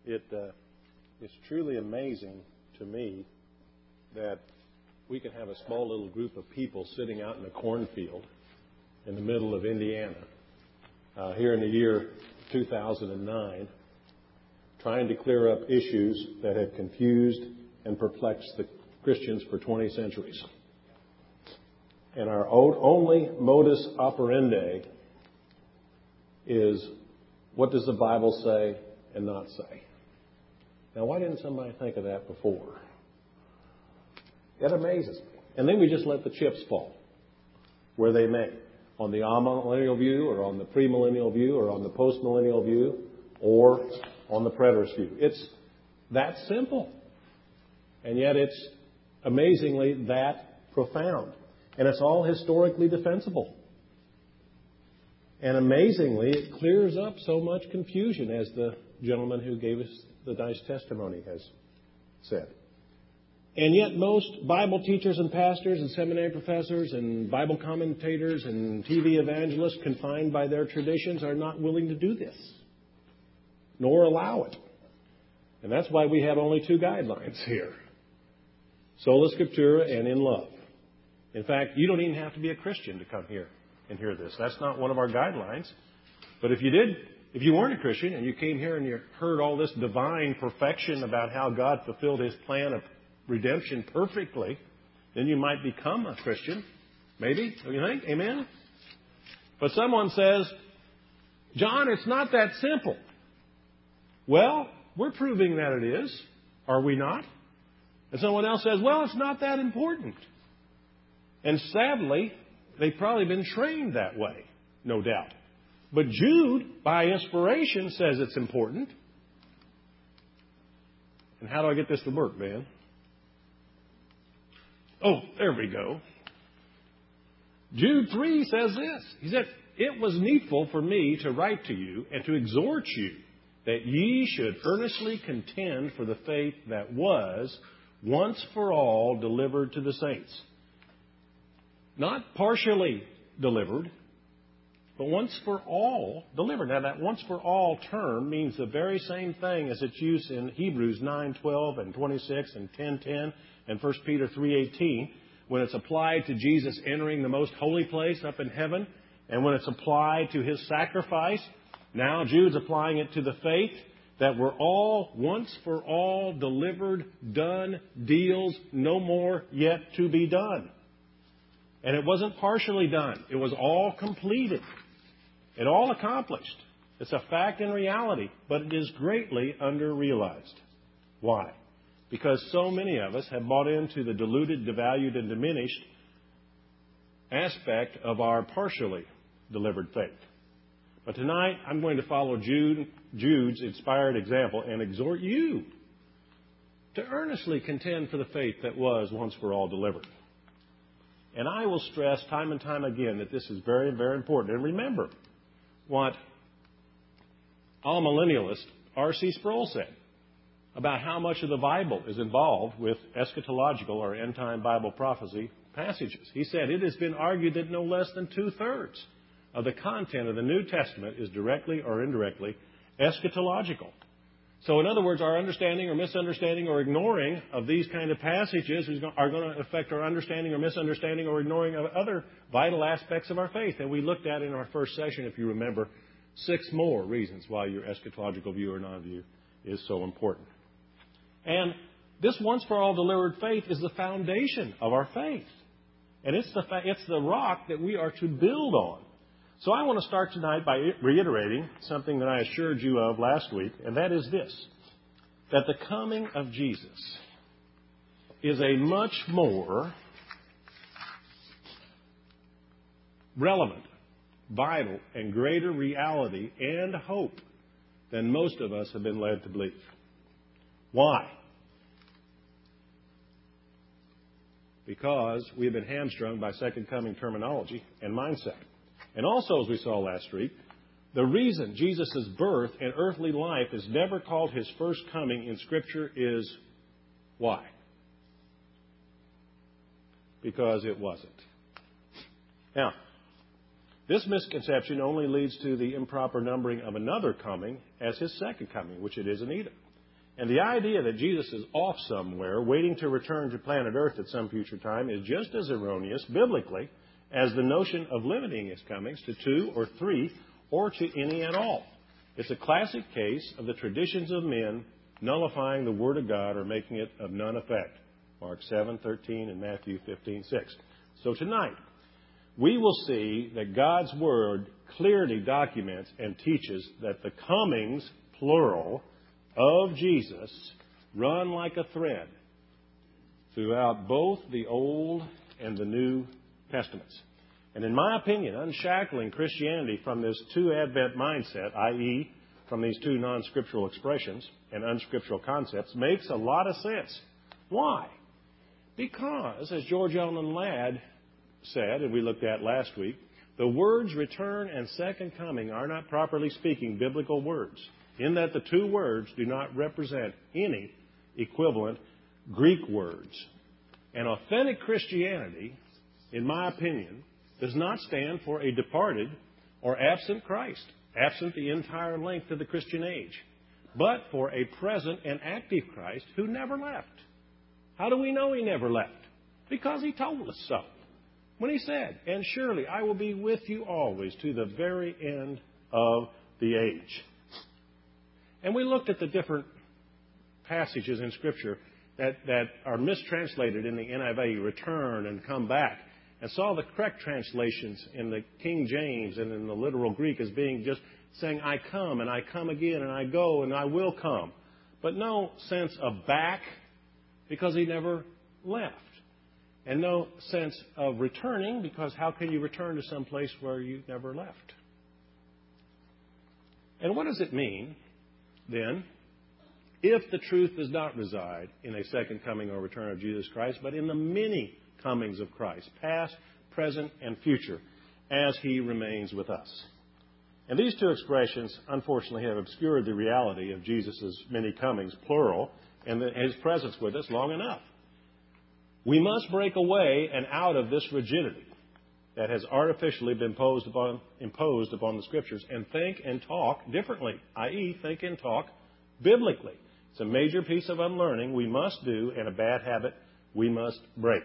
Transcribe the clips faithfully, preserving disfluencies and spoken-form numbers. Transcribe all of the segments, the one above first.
It uh, is truly amazing to me that we can have a small little group of people sitting out in a cornfield in the middle of Indiana uh, here in the year two thousand nine, trying to clear up issues that have confused and perplexed the Christians for twenty centuries. And our only modus operandi is, what does the Bible say and not say? Now, why didn't somebody think of that before? It amazes me. And then we just let the chips fall where they may, on the amillennial view or on the premillennial view or on the postmillennial view or on the preterist view. It's that simple. And yet it's amazingly that profound. And it's all historically defensible. And amazingly, it clears up so much confusion, as the gentleman who gave us the nice testimony has said. And yet most Bible teachers and pastors and seminary professors and Bible commentators and T V evangelists, confined by their traditions, are not willing to do this, nor allow it. And that's why we have only two guidelines here: Sola Scriptura and in love. In fact, you don't even have to be a Christian to come here and hear this. That's not one of our guidelines. But if you did, if you weren't a Christian and you came here and you heard all this divine perfection about how God fulfilled His plan of redemption perfectly, then you might become a Christian. Maybe, don't you think? Amen? But someone says, John, it's not that simple. Well, we're proving that it is, are we not? And someone else says, well, it's not that important. And sadly, they've probably been trained that way, no doubt. But Jude, by inspiration, says it's important. And how do I get this to work, man? Oh, there we go. Jude three says this. He said, it was needful for me to write to you and to exhort you that ye should earnestly contend for the faith that was once for all delivered to the saints. Not partially delivered, but once for all delivered. Now, that once for all term means the very same thing as it's used in Hebrews nine twelve and twenty-six and ten ten and First Peter three eighteen, when it's applied to Jesus entering the most holy place up in heaven, and when it's applied to His sacrifice. Now Jude's applying it to the faith that we're all once for all delivered, done, deals, no more yet to be done. And it wasn't partially done. It was all completed. It all accomplished. It's a fact and reality, but it is greatly under-realized. Why? Because so many of us have bought into the diluted, devalued, and diminished aspect of our partially delivered faith. But tonight, I'm going to follow Jude, Jude's inspired example and exhort you to earnestly contend for the faith that was once for all delivered. And I will stress time and time again that this is very, very important. And remember what amillennialist R C Sproul said about how much of the Bible is involved with eschatological or end-time Bible prophecy passages. He said, it has been argued that no less than two-thirds of the content of the New Testament is directly or indirectly eschatological. So in other words, our understanding or misunderstanding or ignoring of these kind of passages are going to affect our understanding or misunderstanding or ignoring of other vital aspects of our faith. And we looked at in our first session, if you remember, six more reasons why your eschatological view or non-view is so important. And this once for all delivered faith is the foundation of our faith. And it's the, it's the rock that we are to build on. So I want to start tonight by reiterating something that I assured you of last week, and that is this, that the coming of Jesus is a much more relevant, vital, and greater reality and hope than most of us have been led to believe. Why? Because we have been hamstrung by second coming terminology and mindset. And also, as we saw last week, the reason Jesus' birth and earthly life is never called His first coming in Scripture is why? Because it wasn't. Now, this misconception only leads to the improper numbering of another coming as His second coming, which it is in Edom. And the idea that Jesus is off somewhere, waiting to return to planet Earth at some future time, is just as erroneous, biblically, as the notion of limiting his comings to two or three or to any at all. It's a classic case of the traditions of men nullifying the Word of God or making it of none effect. Mark seven thirteen and Matthew fifteen six. So tonight, we will see that God's Word clearly documents and teaches that the comings, plural, of Jesus run like a thread throughout both the Old and the New Testaments. And in my opinion, unshackling Christianity from this two-advent mindset, that is, from these two non-scriptural expressions and unscriptural concepts, makes a lot of sense. Why? Because, as George Ellen Ladd said, and we looked at last week, the words return and second coming are not, properly speaking, biblical words, in that the two words do not represent any equivalent Greek words. And authentic Christianity, in my opinion, does not stand for a departed or absent Christ, absent the entire length of the Christian age, but for a present and active Christ who never left. How do we know he never left? Because he told us so. When he said, "And surely I will be with you always to the very end of the age." And we looked at the different passages in Scripture that, that are mistranslated in the N I V, return and come back, and saw the correct translations in the King James and in the literal Greek as being just saying, "I come, and I come again, and I go, and I will come." But no sense of back, because he never left. And no sense of returning, because how can you return to some place where you never left? And what does it mean, then, if the truth does not reside in a second coming or return of Jesus Christ, but in the many comings of Christ, past, present, and future, as he remains with us? And these two expressions, unfortunately, have obscured the reality of Jesus' many comings, plural, and his presence with us long enough. We must break away and out of this rigidity that has artificially been imposed upon, imposed upon the Scriptures and think and talk differently, that is, think and talk biblically. It's a major piece of unlearning we must do and a bad habit we must break.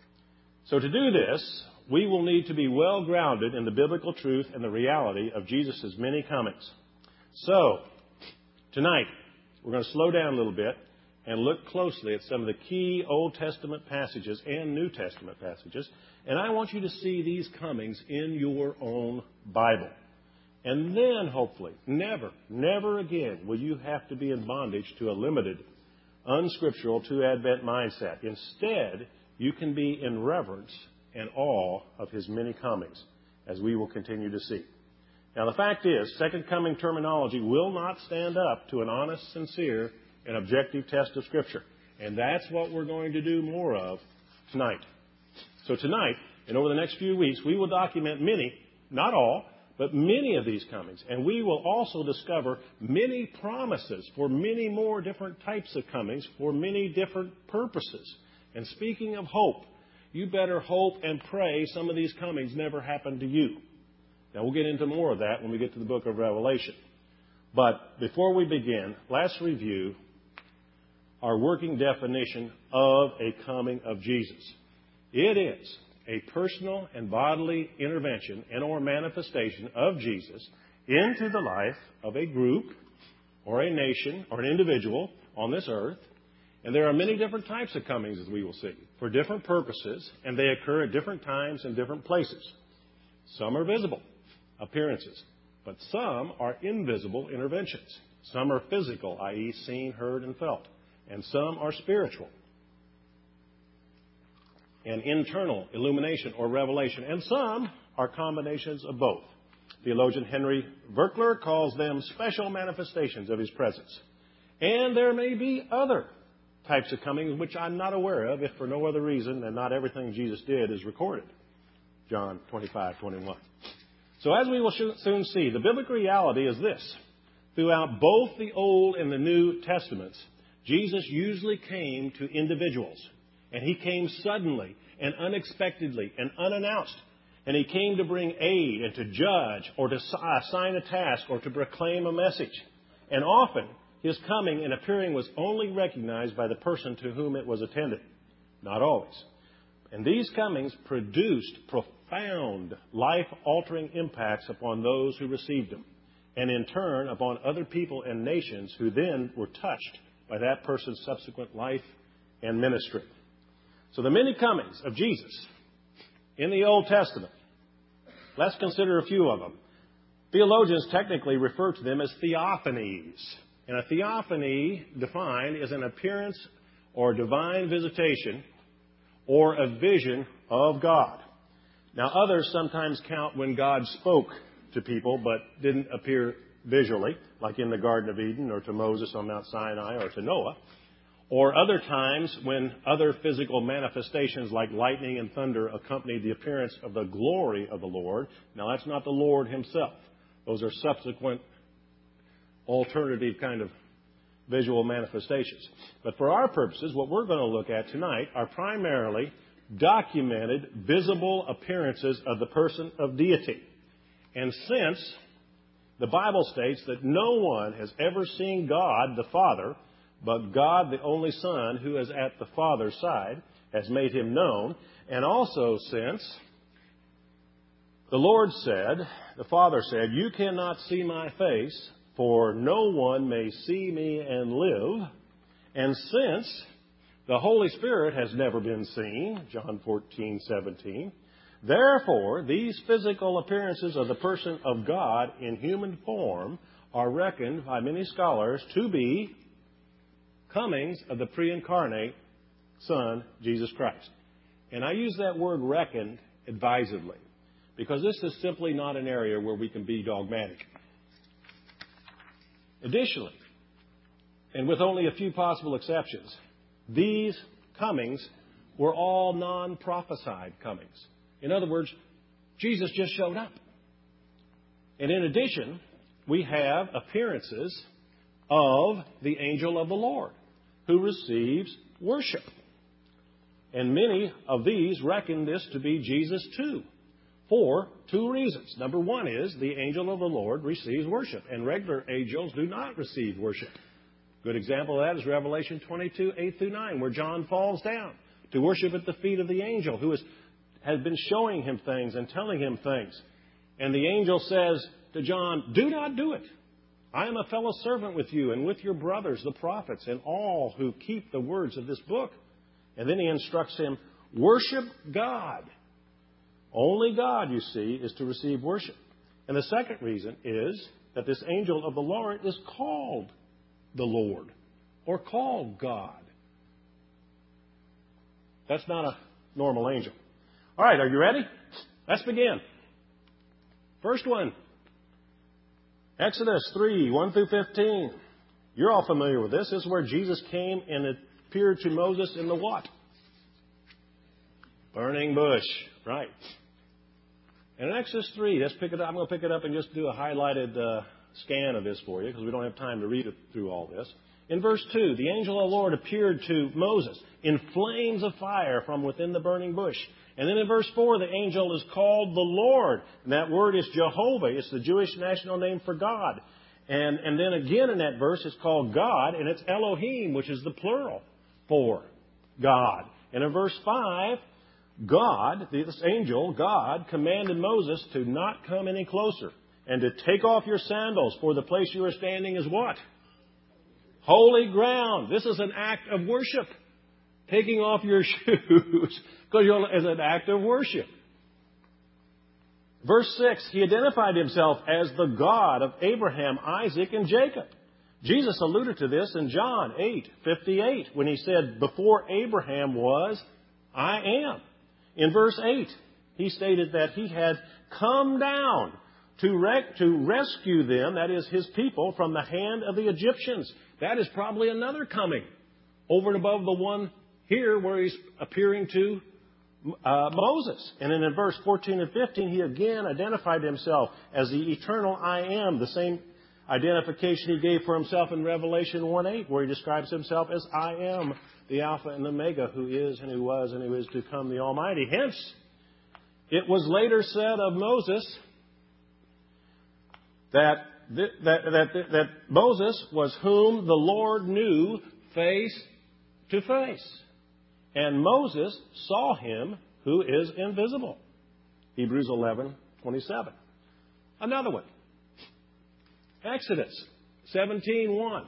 So to do this, we will need to be well grounded in the biblical truth and the reality of Jesus' many comings. So, tonight, we're going to slow down a little bit and look closely at some of the key Old Testament passages and New Testament passages. And I want you to see these comings in your own Bible. And then, hopefully, never, never again will you have to be in bondage to a limited, unscriptural two-advent mindset. Instead, you can be in reverence and awe of his many comings, as we will continue to see. Now, the fact is, second coming terminology will not stand up to an honest, sincere, and objective test of Scripture. And that's what we're going to do more of tonight. So tonight, and over the next few weeks, we will document many, not all, but many of these comings. And we will also discover many promises for many more different types of comings for many different purposes. And speaking of hope, you better hope and pray some of these comings never happen to you. Now, we'll get into more of that when we get to the book of Revelation. But before we begin, let's review our working definition of a coming of Jesus. It is a personal and bodily intervention and or manifestation of Jesus into the life of a group or a nation or an individual on this earth. And there are many different types of comings, as we will see, for different purposes, and they occur at different times and different places. Some are visible appearances, but some are invisible interventions. Some are physical, that is seen, heard, and felt. And some are spiritual and internal illumination or revelation. And some are combinations of both. Theologian Henry Virkler calls them special manifestations of his presence. And there may be other types of comings which I'm not aware of, if for no other reason than not everything Jesus did is recorded. John twenty-five twenty-one. So as we will soon see, the biblical reality is this. Throughout both the Old and the New Testaments, Jesus usually came to individuals. And he came suddenly and unexpectedly and unannounced. And he came to bring aid and to judge or to assign a task or to proclaim a message. And often his coming and appearing was only recognized by the person to whom it was attended. Not always. And these comings produced profound, life-altering impacts upon those who received them, and in turn upon other people and nations who then were touched by that person's subsequent life and ministry. So the many comings of Jesus in the Old Testament, let's consider a few of them. Theologians technically refer to them as theophanies. And a theophany, defined, is an appearance or divine visitation or a vision of God. Now, others sometimes count when God spoke to people but didn't appear visually, like in the Garden of Eden or to Moses on Mount Sinai or to Noah. Or other times when other physical manifestations like lightning and thunder accompanied the appearance of the glory of the Lord. Now, that's not the Lord himself. Those are subsequent alternative kind of visual manifestations. But for our purposes, what we're going to look at tonight are primarily documented, visible appearances of the person of deity. And since the Bible states that no one has ever seen God, the Father, but God, the only Son, who is at the Father's side, has made him known, and also since the Lord said, the Father said, "You cannot see my face, for no one may see me and live." And since the Holy Spirit has never been seen, John fourteen seventeen, therefore, these physical appearances of the person of God in human form are reckoned by many scholars to be comings of the pre-incarnate Son, Jesus Christ. And I use that word reckoned advisedly, because this is simply not an area where we can be dogmatic. Additionally, and with only a few possible exceptions, these comings were all non-prophesied comings. In other words, Jesus just showed up. And in addition, we have appearances of the angel of the Lord, who receives worship. And many of these reckon this to be Jesus too, for two reasons. Number one is the angel of the Lord receives worship, and regular angels do not receive worship. Good example of that is Revelation twenty-two, eight through nine, where John falls down to worship at the feet of the angel who is, has been showing him things and telling him things. And the angel says to John, "Do not do it. I am a fellow servant with you and with your brothers, the prophets, and all who keep the words of this book." And then he instructs him, worship God. Only God, you see, is to receive worship. And the second reason is that this angel of the Lord is called the Lord, or called God. That's not a normal angel. All right, are you ready? Let's begin. First one. Exodus three, one through fifteen. You're all familiar with this. This is where Jesus came and appeared to Moses in the what? Burning bush. Right. And in Exodus three, let's pick it up. I'm going to pick it up and just do a highlighted uh, scan of this for you, because we don't have time to read it through all this. In verse two, the angel of the Lord appeared to Moses in flames of fire from within the burning bush. And then in verse four, the angel is called the Lord. And that word is Jehovah. It's the Jewish national name for God. And, and then again in that verse, it's called God, and it's Elohim, which is the plural for God. And in verse five, God, this angel, God, commanded Moses to not come any closer and to take off your sandals, for the place you are standing is what? Holy ground. This is an act of worship. Taking off your shoes is an act of worship. Verse six, he identified himself as the God of Abraham, Isaac, and Jacob. Jesus alluded to this in John eight fifty-eight when he said, "Before Abraham was, I am." In verse eight, he stated that he had come down to, rec- to rescue them, that is his people, from the hand of the Egyptians. That is probably another coming over and above the one here where he's appearing to uh, Moses. And then in verse fourteen and fifteen, he again identified himself as the eternal I am, the same identification he gave for himself in Revelation one eight, where he describes himself as I am, the Alpha and Omega, who is and who was and who is to come, the Almighty. Hence, it was later said of Moses that that, that, that, that Moses was whom the Lord knew face to face. And Moses saw him who is invisible. Hebrews eleven twenty-seven. Another one. Exodus seventeen one.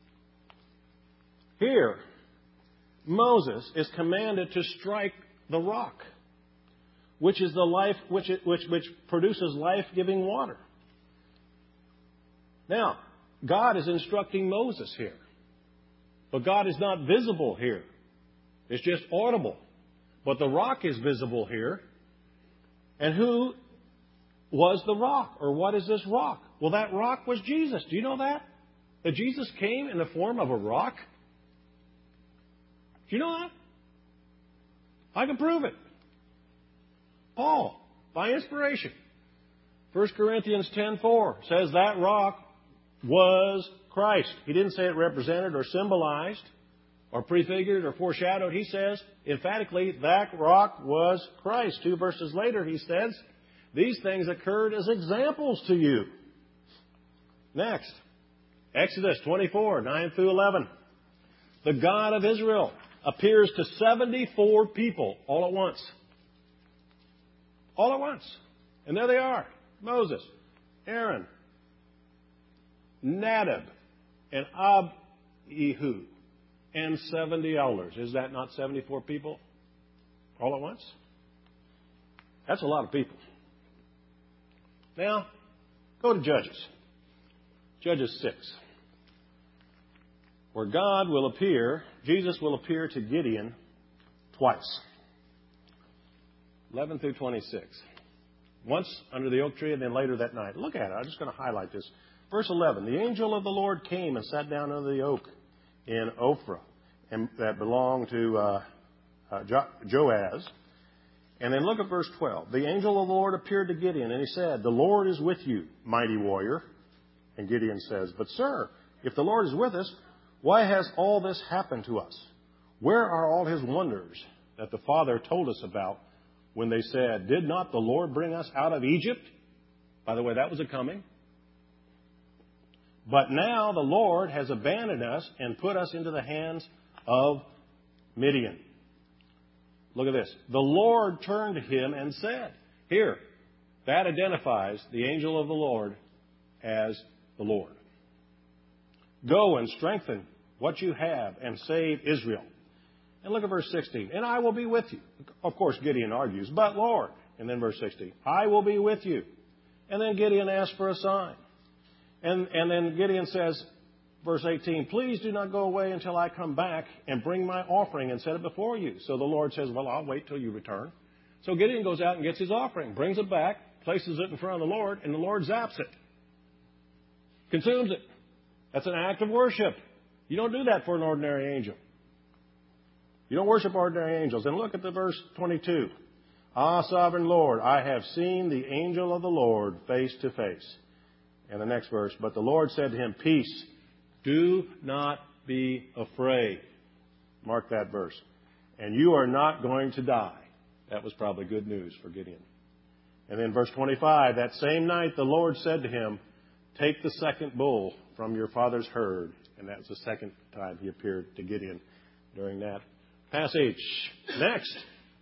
Here, Moses is commanded to strike the rock, which is the life, which, which, which produces life-giving water. Now, God is instructing Moses here. But God is not visible here. It's just audible. But the rock is visible here. And who was the rock? Or what is this rock? Well, that rock was Jesus. Do you know that? That Jesus came in the form of a rock? Do you know that? I can prove it. Paul, by inspiration, First Corinthians ten four says that rock was Christ. He didn't say it represented or symbolized or prefigured or foreshadowed. He says, emphatically, that rock was Christ. Two verses later, he says, these things occurred as examples to you. Next, Exodus twenty-four, nine through eleven. The God of Israel appears to seventy-four people all at once. All at once. And there they are. Moses, Aaron, Nadab, and Abihu, and seventy elders. Is that not seventy-four people all at once? That's a lot of people. Now, go to Judges. Judges six. Where God will appear, Jesus will appear to Gideon twice. eleven through twenty-six. Once under the oak tree and then later that night. Look at it. I'm just going to highlight this. Verse eleven. The angel of the Lord came and sat down under the oak in Ophrah, and that belonged to uh, uh, jo- Joaz. And then look at verse twelve. The angel of the Lord appeared to Gideon, and he said, the Lord is with you, mighty warrior. And Gideon says, but sir, if the Lord is with us, why has all this happened to us? Where are all his wonders that the Father told us about when they said, did not the Lord bring us out of Egypt? By the way, that was a coming. But now the Lord has abandoned us and put us into the hands of Midian. Look at this. The Lord turned to him and said, here, that identifies the angel of the Lord as the Lord. Go and strengthen what you have and save Israel. And look at verse sixteen. And I will be with you. Of course, Gideon argues, but Lord. And then verse sixteen. I will be with you. And then Gideon asks for a sign. And, and then Gideon says, verse eighteen, please do not go away until I come back and bring my offering and set it before you. So the Lord says, well, I'll wait till you return. So Gideon goes out and gets his offering, brings it back, places it in front of the Lord, and the Lord zaps it. Consumes it. That's an act of worship. You don't do that for an ordinary angel. You don't worship ordinary angels. And look at the verse twenty-two. Ah, sovereign Lord, I have seen the angel of the Lord face to face. And the next verse, but the Lord said to him, peace, do not be afraid. Mark that verse. And you are not going to die. That was probably good news for Gideon. And then verse twenty-five, that same night the Lord said to him, take the second bull from your father's herd. And that's the second time he appeared to Gideon during that passage. Next.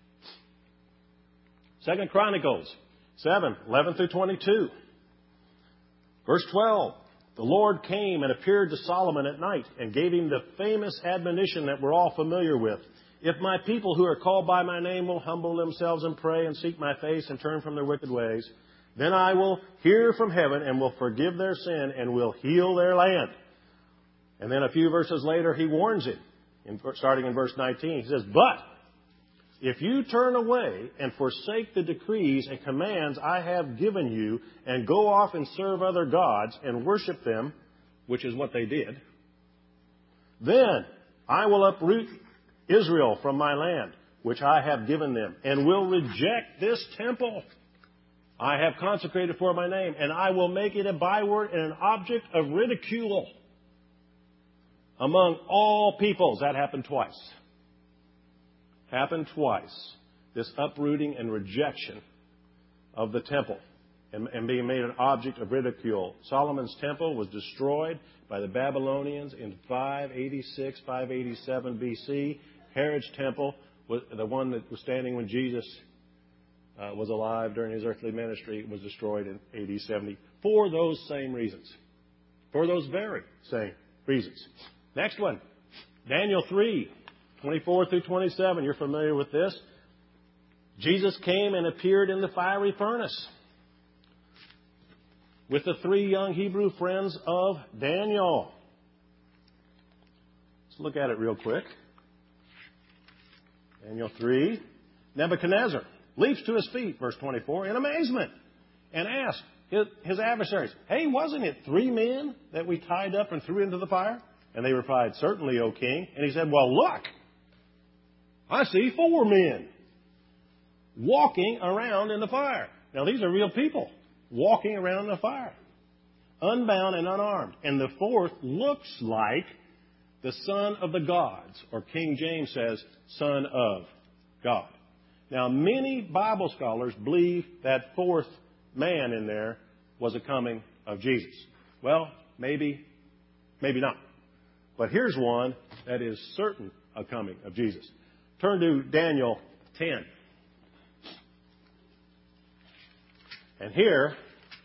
Second Chronicles seven, eleven through twenty-two. Verse twelve. The Lord came and appeared to Solomon at night and gave him the famous admonition that we're all familiar with. If my people who are called by my name will humble themselves and pray and seek my face and turn from their wicked ways, then I will hear from heaven and will forgive their sin and will heal their land. And then a few verses later, he warns him, in, starting in verse nineteen. He says, but if you turn away and forsake the decrees and commands I have given you and go off and serve other gods and worship them, which is what they did, then I will uproot Israel from my land, which I have given them, and will reject this temple I have consecrated for my name, and I will make it a byword and an object of ridicule among all peoples. That happened twice. Happened twice. This uprooting and rejection of the temple and, and being made an object of ridicule. Solomon's temple was destroyed by the Babylonians in five eighty-six, five eighty-seven B C. Herod's temple, was the one that was standing when Jesus uh, was alive during his earthly ministry, was destroyed in A D seventy for those same reasons. For those very same reasons. Next one, Daniel three, twenty-four through twenty-seven. You're familiar with this. Jesus came and appeared in the fiery furnace with the three young Hebrew friends of Daniel. Let's look at it real quick. Daniel three. Nebuchadnezzar leaps to his feet, verse twenty-four, in amazement, and asks his, his adversaries, hey, wasn't it three men that we tied up and threw into the fire? And they replied, certainly, O king. And he said, well, look, I see four men walking around in the fire. Now, these are real people walking around in the fire, unbound and unarmed. And the fourth looks like the son of the gods, or King James says, son of God. Now, many Bible scholars believe that fourth man in there was a coming of Jesus. Well, maybe, maybe not. But here's one that is certain a coming of Jesus. Turn to Daniel ten. And here,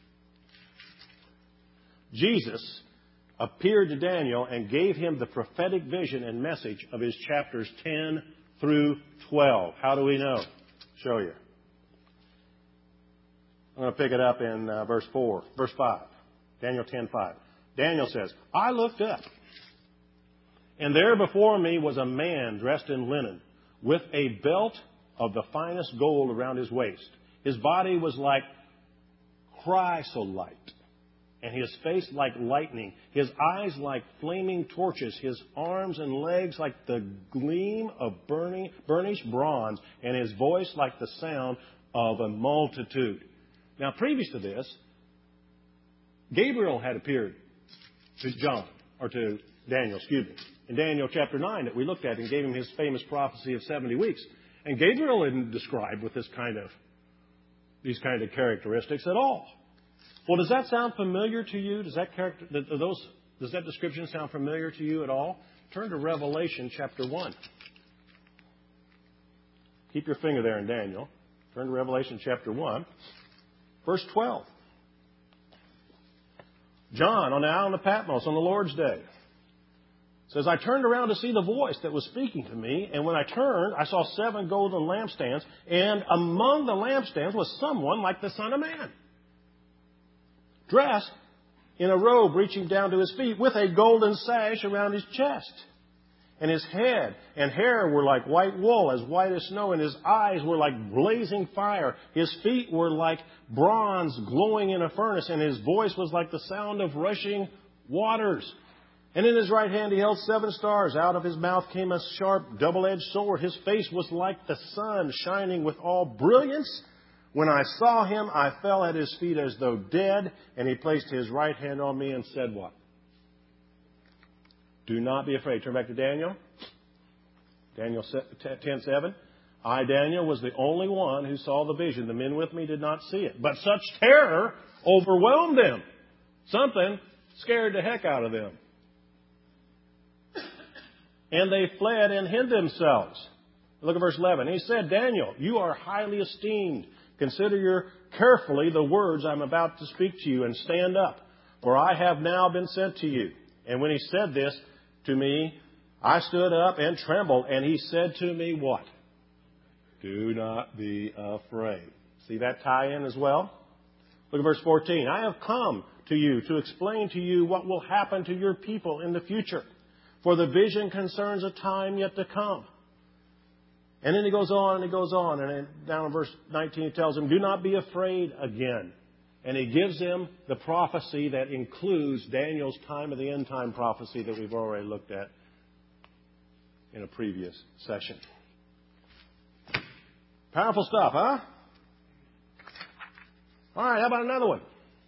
Jesus appeared to Daniel and gave him the prophetic vision and message of his chapters ten through twelve. How do we know? Show you. I'm going to pick it up in uh, verse four, verse five. Daniel ten five. Daniel says, I looked up, and there before me was a man dressed in linen, with a belt of the finest gold around his waist. His body was like chrysolite, and his face like lightning, his eyes like flaming torches, his arms and legs like the gleam of burning, burnished bronze, and his voice like the sound of a multitude. Now, previous to this, Gabriel had appeared to John, or to Daniel, excuse me, in Daniel chapter nine that we looked at and gave him his famous prophecy of seventy weeks. And Gabriel isn't described with this kind of, these kind of characteristics at all. Well, does that sound familiar to you? Does that character, those, does that description sound familiar to you at all? Turn to Revelation chapter one. Keep your finger there in Daniel. Turn to Revelation chapter one, verse twelve. John, on the island of Patmos on the Lord's day, says, I turned around to see the voice that was speaking to me, and when I turned, I saw seven golden lampstands, and among the lampstands was someone like the Son of Man, dressed in a robe reaching down to his feet, with a golden sash around his chest. And his head and hair were like white wool, as white as snow, and his eyes were like blazing fire. His feet were like bronze glowing in a furnace, and his voice was like the sound of rushing waters. And in his right hand he held seven stars. Out of his mouth came a sharp, double-edged sword. His face was like the sun, shining with all brilliance. When I saw him, I fell at his feet as though dead, and he placed his right hand on me and said what? Do not be afraid. Turn back to Daniel. Daniel ten seven. I, Daniel, was the only one who saw the vision. The men with me did not see it. But such terror overwhelmed them. Something scared the heck out of them. And they fled and hid themselves. Look at verse eleven. He said, Daniel, you are highly esteemed. Consider your carefully the words I'm about to speak to you, and stand up, for I have now been sent to you. And when he said this to me, I stood up and trembled, and he said to me, what? Do not be afraid. See that tie in as well? Look at verse fourteen. I have come to you to explain to you what will happen to your people in the future. For the vision concerns a time yet to come. And then he goes on and he goes on. And down in verse nineteen he tells him, do not be afraid again. And he gives him the prophecy that includes Daniel's time of the end time prophecy that we've already looked at in a previous session. Powerful stuff, huh? All right, how about another one?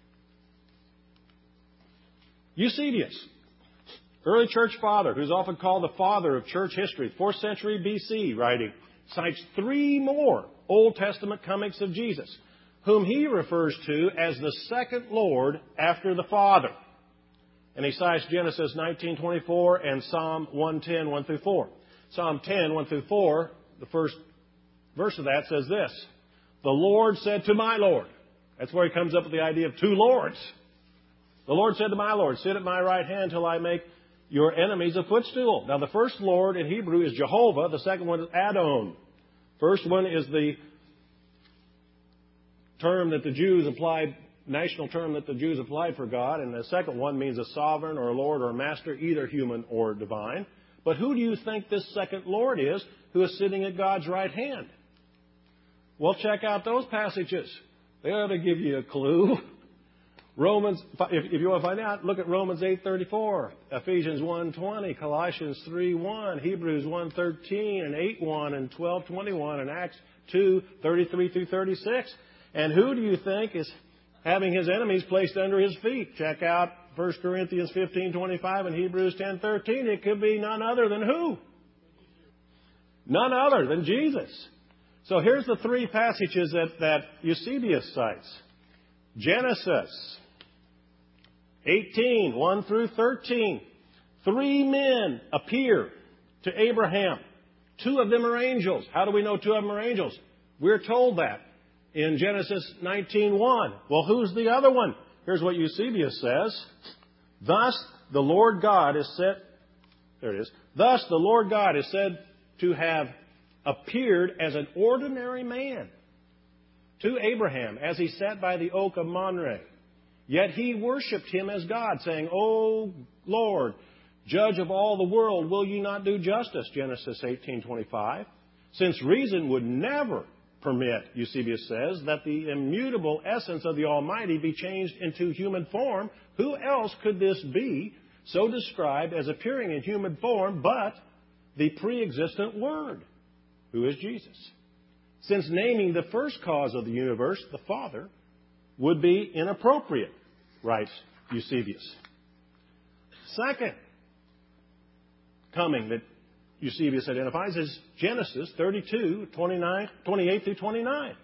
Eusebius, early church father, who's often called the father of church history, fourth century B C writing, cites three more Old Testament comings of Jesus. whom he refers to as the second Lord after the Father. And he cites Genesis nineteen twenty-four and Psalm one ten, one through four. Psalm ten, one through four, the first verse of that says this: the Lord said to my Lord. That's where he comes up with the idea of two lords. The Lord said to my Lord, sit at my right hand till I make your enemies a footstool. Now the first Lord in Hebrew is Jehovah. The second one is Adon. First one is the term that the Jews applied, national term that the Jews applied for God. And the second one means a sovereign or a Lord or a master, either human or divine. But who do you think this second Lord is who is sitting at God's right hand? Well, check out those passages. They ought to give you a clue. Romans, if, if you want to find out, look at Romans eight thirty-four, Ephesians one twenty, Colossians three one, Hebrews one thirteen, and eight one, and twelve twenty-one, and Acts two thirty-three through thirty-six. And who do you think is having his enemies placed under his feet? Check out First Corinthians fifteen twenty-five and Hebrews ten thirteen. It could be none other than who? None other than Jesus. So here's the three passages that, that Eusebius cites. Genesis eighteen, one through thirteen. Three men appear to Abraham. Two of them are angels. How do we know two of them are angels? We're told that in Genesis nineteen one. Well, who's the other one? Here's what Eusebius says. Thus the Lord God is said, there it is. Thus the Lord God is said to have appeared as an ordinary man to Abraham as he sat by the oak of Mamre. Yet he worshipped him as God, saying, O Lord, judge of all the world, will you not do justice? Genesis eighteen twenty-five. Since reason would never permit, Eusebius says, that the immutable essence of the Almighty be changed into human form, who else could this be so described as appearing in human form but the pre-existent Word, who is Jesus? Since naming the first cause of the universe, the Father, would be inappropriate, writes Eusebius. Second coming that Eusebius identifies is Genesis thirty-two, twenty-nine, twenty-eight through twenty-nine.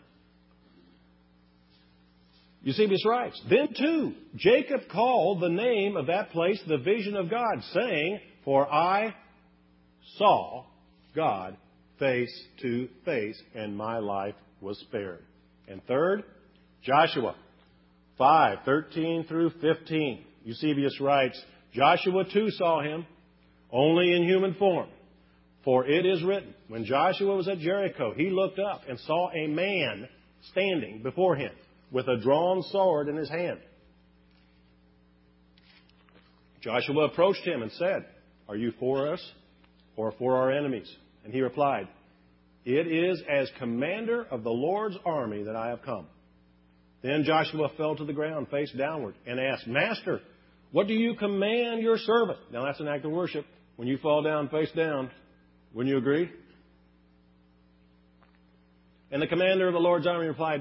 Eusebius writes, Then too Jacob called the name of that place the vision of God, saying, For I saw God face to face, and my life was spared. And third, Joshua five, thirteen through fifteen. Eusebius writes, Joshua too saw him, only in human form. For it is written, when Joshua was at Jericho, he looked up and saw a man standing before him with a drawn sword in his hand. Joshua approached him and said, Are you for us or for our enemies? And he replied, It is as commander of the Lord's army that I have come. Then Joshua fell to the ground face downward and asked, Master, what do you command your servant? Now that's an act of worship. When you fall down face down, wouldn't you agree? And the commander of the Lord's army replied,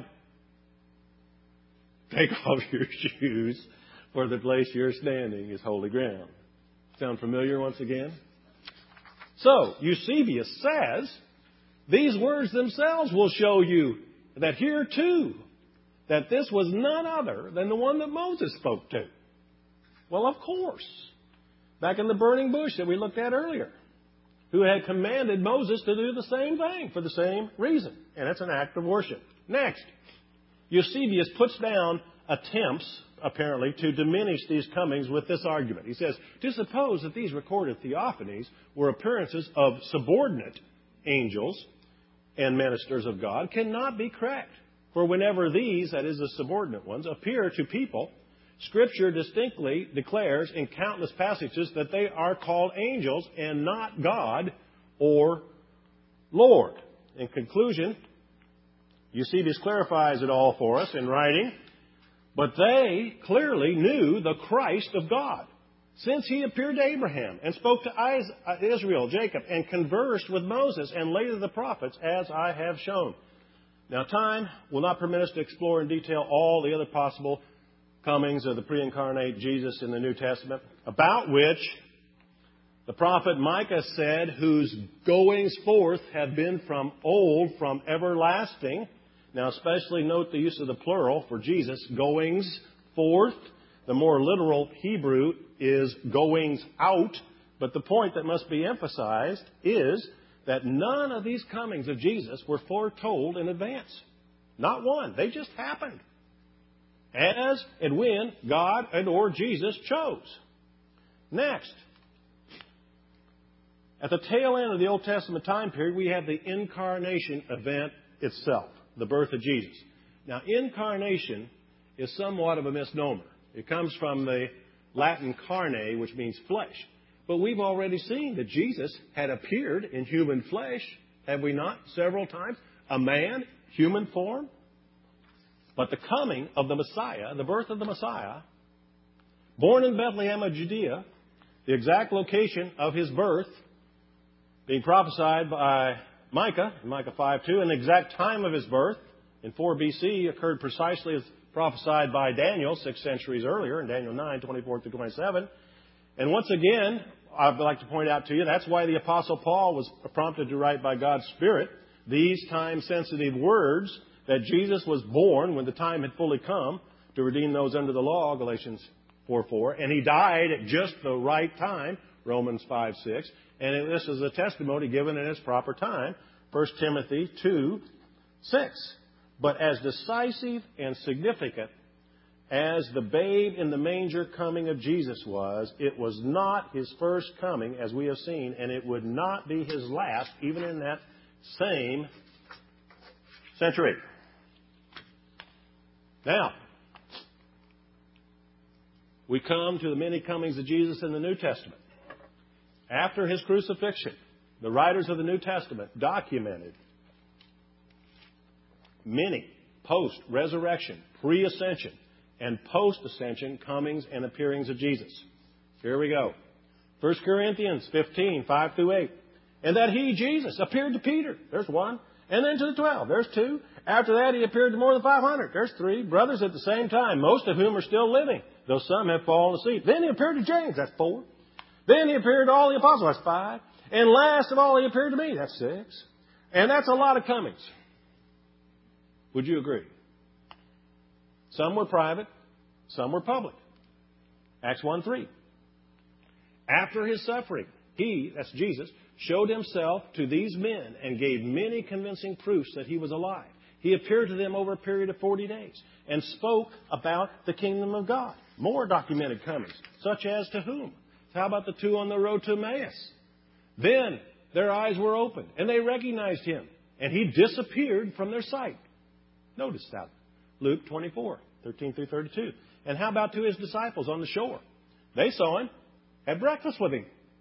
Take off your shoes, for the place you're standing is holy ground. Sound familiar once again? So, Eusebius says, these words themselves will show you that here too, that this was none other than the one that Moses spoke to. Well, of course. Back in the burning bush that we looked at earlier, who had commanded Moses to do the same thing for the same reason. And it's an act of worship. Next, Eusebius puts down attempts, apparently, to diminish these comings with this argument. He says, to suppose that these recorded theophanies were appearances of subordinate angels and ministers of God cannot be correct. For whenever these, that is the subordinate ones, appear to people, Scripture distinctly declares in countless passages that they are called angels and not God or Lord. In conclusion, Eusebius clarifies it all for us in writing, but they clearly knew the Christ of God, since he appeared to Abraham and spoke to Israel, Jacob, and conversed with Moses and later the prophets, as I have shown. Now, time will not permit us to explore in detail all the other possible comings of the pre-incarnate Jesus in the New Testament, about which the prophet Micah said, whose goings forth have been from old, from everlasting. Now, especially note the use of the plural for Jesus, goings forth. The more literal Hebrew is goings out. But the point that must be emphasized is that none of these comings of Jesus were foretold in advance. Not one. They just happened. As and when God and or Jesus chose. Next. At the tail end of the Old Testament time period, we have the incarnation event itself, the birth of Jesus. Now, incarnation is somewhat of a misnomer. It comes from the Latin carne, which means flesh. But we've already seen that Jesus had appeared in human flesh, have we not, several times? A man, human form. But the coming of the Messiah, the birth of the Messiah, born in Bethlehem of Judea, the exact location of his birth, being prophesied by Micah, in Micah five two, and the exact time of his birth, in four B C, occurred precisely as prophesied by Daniel six centuries earlier, in Daniel nine, twenty-four through twenty-seven. And once again, I'd like to point out to you, that's why the Apostle Paul was prompted to write by God's Spirit these time-sensitive words, that Jesus was born when the time had fully come to redeem those under the law, Galatians four four, and he died at just the right time, Romans five six, and this is a testimony given in its proper time, First Timothy two six. But as decisive and significant as the babe in the manger coming of Jesus was, it was not his first coming, as we have seen, and it would not be his last, even in that same century. Now, we come to the many comings of Jesus in the New Testament. After his crucifixion, the writers of the New Testament documented many post-resurrection, pre-ascension, and post-ascension comings and appearings of Jesus. Here we go. First Corinthians fifteen, five through eight. And that he, Jesus, appeared to Peter. There's one. And then to the twelve. There's two. After that, he appeared to more than five hundred. There's three. Brothers at the same time, most of whom are still living, though some have fallen asleep. Then he appeared to James. That's four. Then he appeared to all the apostles. That's five. And last of all, he appeared to me. That's six. And that's a lot of comings. Would you agree? Some were private. Some were public. Acts one three. After his suffering, he, that's Jesus, showed himself to these men and gave many convincing proofs that he was alive. He appeared to them over a period of forty days and spoke about the kingdom of God. More documented comings, such as to whom? How about the two on the road to Emmaus? Then their eyes were opened and they recognized him and he disappeared from their sight. Notice that. Luke twenty-four, thirteen through thirty-two. And how about to his disciples on the shore? They saw him, had breakfast with him.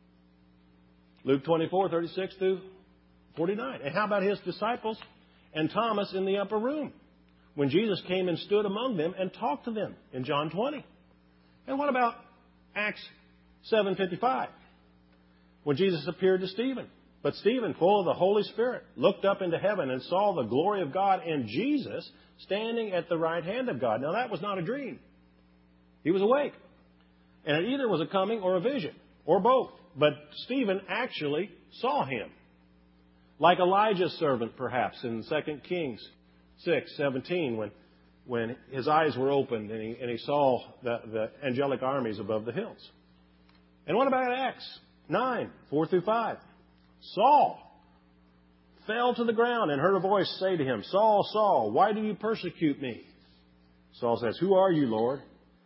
Luke twenty-four, thirty-six through forty-nine. And how about his disciples and Thomas in the upper room when Jesus came and stood among them and talked to them in John twenty? And what about Acts seven fifty-five when Jesus appeared to Stephen? But Stephen, full of the Holy Spirit, looked up into heaven and saw the glory of God and Jesus standing at the right hand of God. Now that was not a dream. He was awake. And it either was a coming or a vision, or both. But Stephen actually saw him. Like Elijah's servant, perhaps, in Second Kings six seventeen, when, when his eyes were opened and he, and he saw the, the angelic armies above the hills. And what about Acts nine, four through five? Saul fell to the ground and heard a voice say to him, Saul, Saul, why do you persecute me? Saul says, who are you, Lord?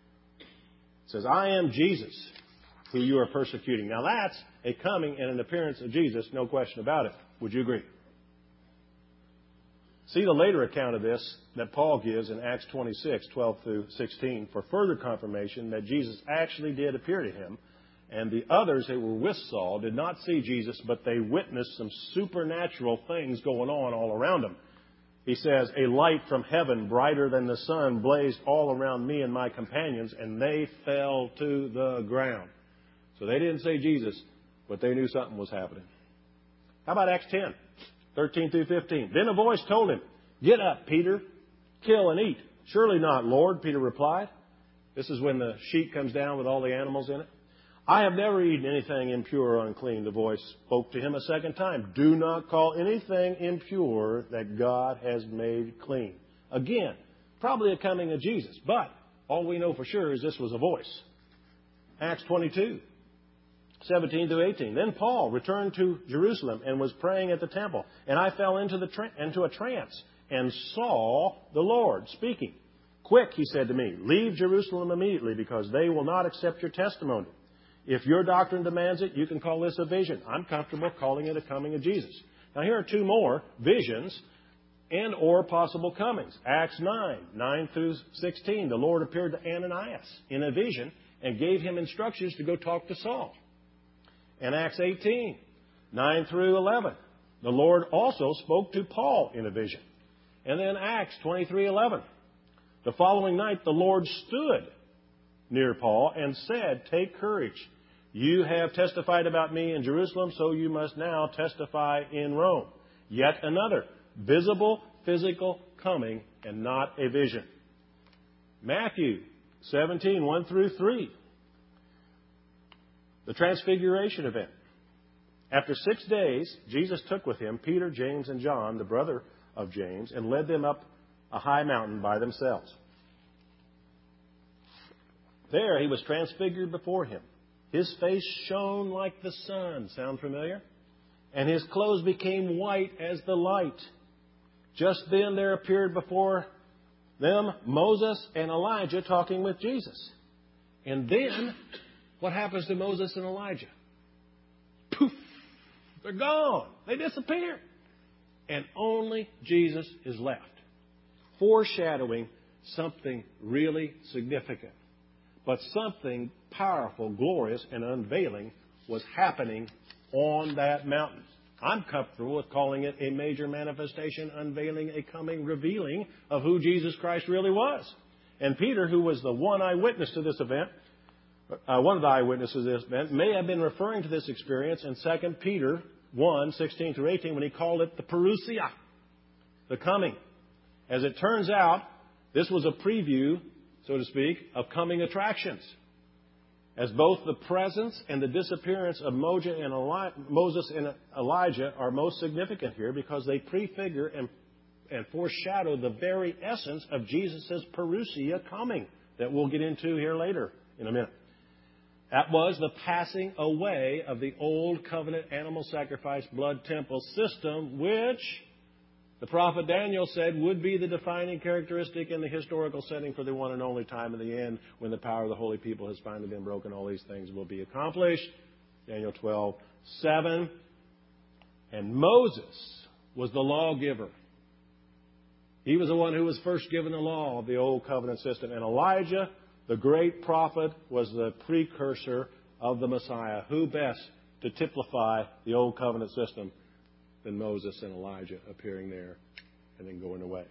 He says, I am Jesus, who you are persecuting. Now that's a coming and an appearance of Jesus, no question about it. Would you agree? See the later account of this that Paul gives in Acts twenty-six, twelve through sixteen, for further confirmation that Jesus actually did appear to him. And the others that were with Saul did not see Jesus, but they witnessed some supernatural things going on all around them. He says, a light from heaven, brighter than the sun, blazed all around me and my companions, and they fell to the ground. So they didn't say Jesus, but they knew something was happening. How about Acts ten, thirteen through fifteen? Then a voice told him, get up, Peter, kill and eat. Surely not, Lord, Peter replied. This is when the sheet comes down with all the animals in it. I have never eaten anything impure or unclean. The voice spoke to him a second time. Do not call anything impure that God has made clean. Again, probably a coming of Jesus. But all we know for sure is this was a voice. Acts twenty-two, seventeen through eighteen. Then Paul returned to Jerusalem and was praying at the temple. And I fell into, the tra- into a trance and saw the Lord speaking. Quick, he said to me, leave Jerusalem immediately because they will not accept your testimony. If your doctrine demands it, you can call this a vision. I'm comfortable calling it a coming of Jesus. Now here are two more visions and or possible comings. Acts nine, nine through sixteen. The Lord appeared to Ananias in a vision and gave him instructions to go talk to Saul. And Acts eighteen, nine through eleven. The Lord also spoke to Paul in a vision. And then Acts twenty-three, eleven. The following night the Lord stood near Paul and said, take courage. You have testified about me in Jerusalem, so you must now testify in Rome. Yet another visible, physical coming and not a vision. Matthew seventeen, one through three. The transfiguration event. After six days, Jesus took with him Peter, James, and John, the brother of James, and led them up a high mountain by themselves. There he was transfigured before him. His face shone like the sun. Sound familiar? And his clothes became white as the light. Just then there appeared before them Moses and Elijah talking with Jesus. And then, what happens to Moses and Elijah? Poof! They're gone. They disappear. And only Jesus is left, foreshadowing something really significant. But something powerful, glorious, and unveiling was happening on that mountain. I'm comfortable with calling it a major manifestation, unveiling, a coming, revealing of who Jesus Christ really was. And Peter, who was the one eyewitness to this event, uh, one of the eyewitnesses to this event, may have been referring to this experience in Second Peter one, sixteen through eighteen, when he called it the parousia, the coming. As it turns out, this was a preview, so to speak, of coming attractions. As both the presence and the disappearance of Moses and Elijah are most significant here because they prefigure and, and foreshadow the very essence of Jesus' parousia coming that we'll get into here later in a minute. That was the passing away of the old covenant animal sacrifice blood temple system, which the prophet Daniel said would be the defining characteristic in the historical setting for the one and only time of the end when the power of the holy people has finally been broken. All these things will be accomplished. Daniel twelve, seven. And Moses was the lawgiver. He was the one who was first given the law of the old covenant system. And Elijah, the great prophet, was the precursor of the Messiah. Who best to typify the old covenant system than Moses and Elijah appearing there and then going away?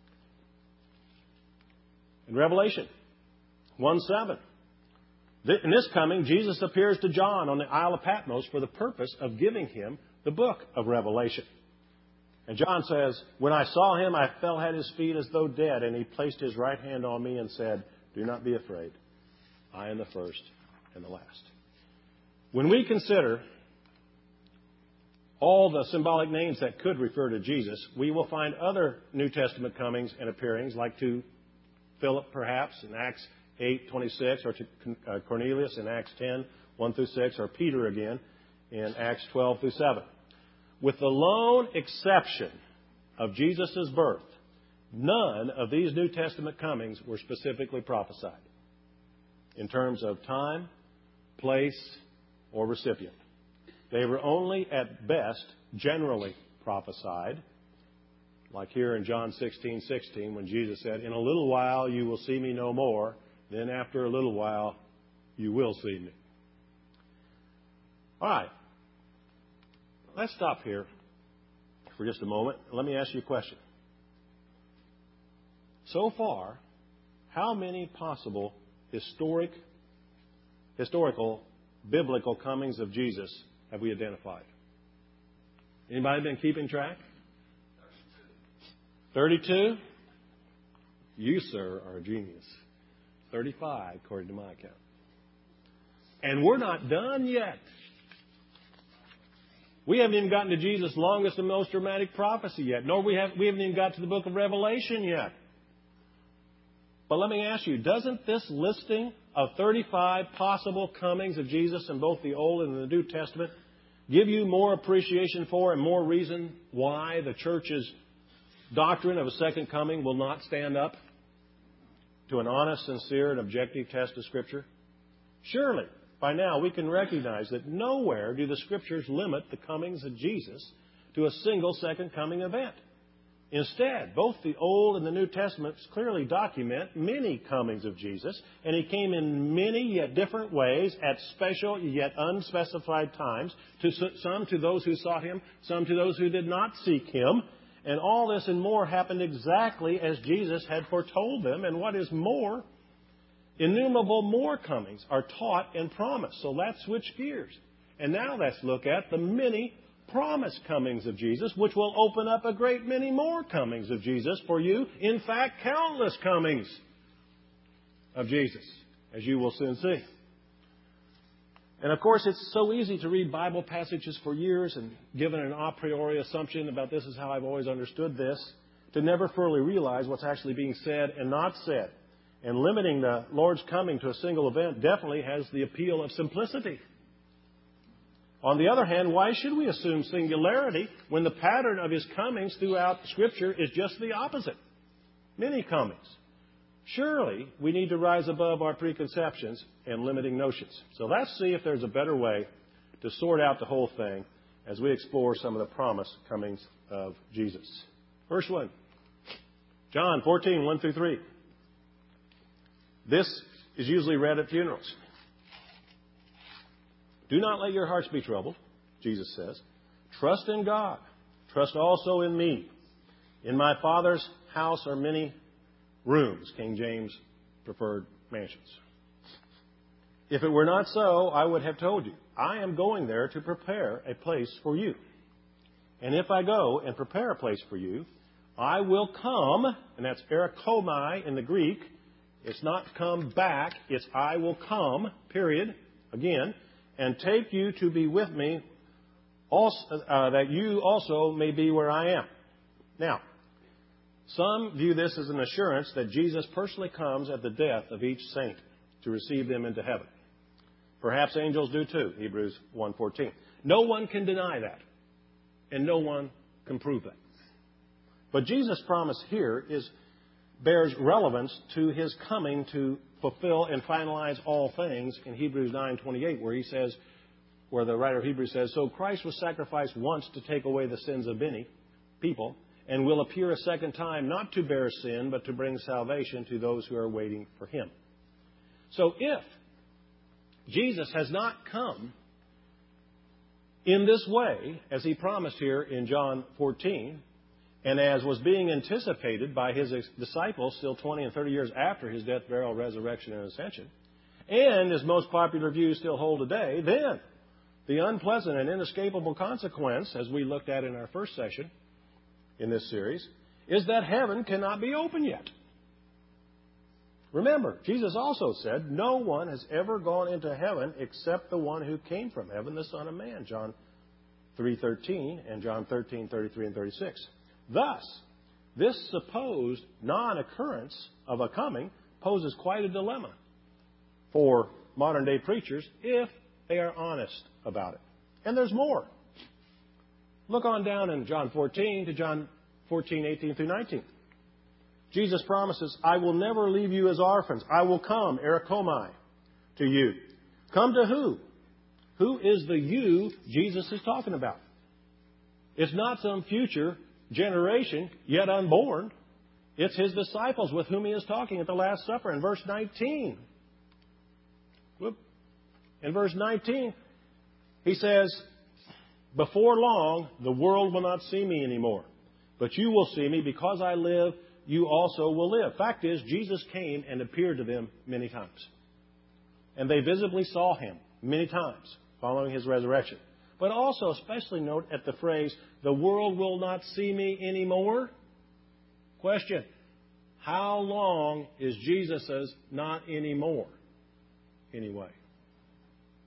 In Revelation one seven, in this coming, Jesus appears to John on the Isle of Patmos for the purpose of giving him the book of Revelation. And John says, when I saw him, I fell at his feet as though dead, and he placed his right hand on me and said, do not be afraid. I am the first and the last. When we consider all the symbolic names that could refer to Jesus, we will find other New Testament comings and appearings, like to Philip, perhaps, in Acts eight twenty-six, or to Cornelius in Acts ten, one through six, or Peter again in Acts twelve through seven. With the lone exception of Jesus' birth, none of these New Testament comings were specifically prophesied in terms of time, place, or recipient. They were only, at best, generally prophesied, like here in John sixteen sixteen, when Jesus said, in a little while you will see me no more, then after a little while you will see me. All right. Let's stop here for just a moment. Let me ask you a question. So far, how many possible historic, historical, biblical comings of Jesus have we identified? Anybody been keeping track? thirty-two? You, sir, are a genius. thirty-five, according to my account. And we're not done yet. We haven't even gotten to Jesus' longest and most dramatic prophecy yet, nor we, have, we haven't even got to the book of Revelation yet. But let me ask you, doesn't this listing of thirty-five possible comings of Jesus in both the Old and the New Testament give you more appreciation for and more reason why the church's doctrine of a second coming will not stand up to an honest, sincere, and objective test of Scripture? Surely, by now, we can recognize that nowhere do the Scriptures limit the comings of Jesus to a single second coming event. Instead, both the Old and the New Testaments clearly document many comings of Jesus, and He came in many yet different ways at special yet unspecified times, to some to those who sought Him, some to those who did not seek Him. And all this and more happened exactly as Jesus had foretold them. And what is more, innumerable more comings are taught and promised. So let's switch gears. And now let's look at the many promised comings of Jesus, which will open up a great many more comings of Jesus for you. In fact, countless comings of Jesus, as you will soon see. And of course, it's so easy to read Bible passages for years and given an a priori assumption about this is how I've always understood this, to never fully realize what's actually being said and not said. And limiting the Lord's coming to a single event definitely has the appeal of simplicity. On the other hand, why should we assume singularity when the pattern of His comings throughout Scripture is just the opposite? Many comings. Surely, we need to rise above our preconceptions and limiting notions. So let's see if there's a better way to sort out the whole thing as we explore some of the promised comings of Jesus. First one, John fourteen, one through three. This is usually read at funerals. Do not let your hearts be troubled, Jesus says. Trust in God. Trust also in me. In my Father's house are many rooms. King James preferred mansions. If it were not so, I would have told you. I am going there to prepare a place for you. And if I go and prepare a place for you, I will come, and that's erikomai in the Greek. It's not come back, it's I will come, period, again, and take you to be with me, also, uh, that you also may be where I am. Now, some view this as an assurance that Jesus personally comes at the death of each saint to receive them into heaven. Perhaps angels do too, Hebrews one fourteen. No one can deny that, and no one can prove that. But Jesus' promise here is bears relevance to His coming to fulfill and finalize all things in Hebrews nine twenty-eight, where he says, where the writer of Hebrews says, so Christ was sacrificed once to take away the sins of many people, and will appear a second time, not to bear sin, but to bring salvation to those who are waiting for Him. So if Jesus has not come in this way, as He promised here in John fourteen, and as was being anticipated by His disciples still twenty and thirty years after His death, burial, resurrection, and ascension, and His most popular views still hold today, then the unpleasant and inescapable consequence, as we looked at in our first session in this series, is that heaven cannot be open yet. Remember, Jesus also said, no one has ever gone into heaven except the one who came from heaven, the Son of Man, John three thirteen and John thirteen thirty-three and thirty-six. Thus, this supposed non-occurrence of a coming poses quite a dilemma for modern-day preachers if they are honest about it. And there's more. Look on down in John fourteen to John fourteen, eighteen through nineteen. Jesus promises, I will never leave you as orphans. I will come, erikomai, to you. Come to who? Who is the you Jesus is talking about? It's not some future generation yet unborn. It's His disciples with whom He is talking at the Last Supper in verse nineteen. Whoop. In verse nineteen, He says, before long, the world will not see me anymore. But you will see me. Because I live, you also will live. Fact is, Jesus came and appeared to them many times. And they visibly saw Him many times following His resurrection. But also, especially note at the phrase, the world will not see me anymore. Question, how long is Jesus' not anymore? Anyway.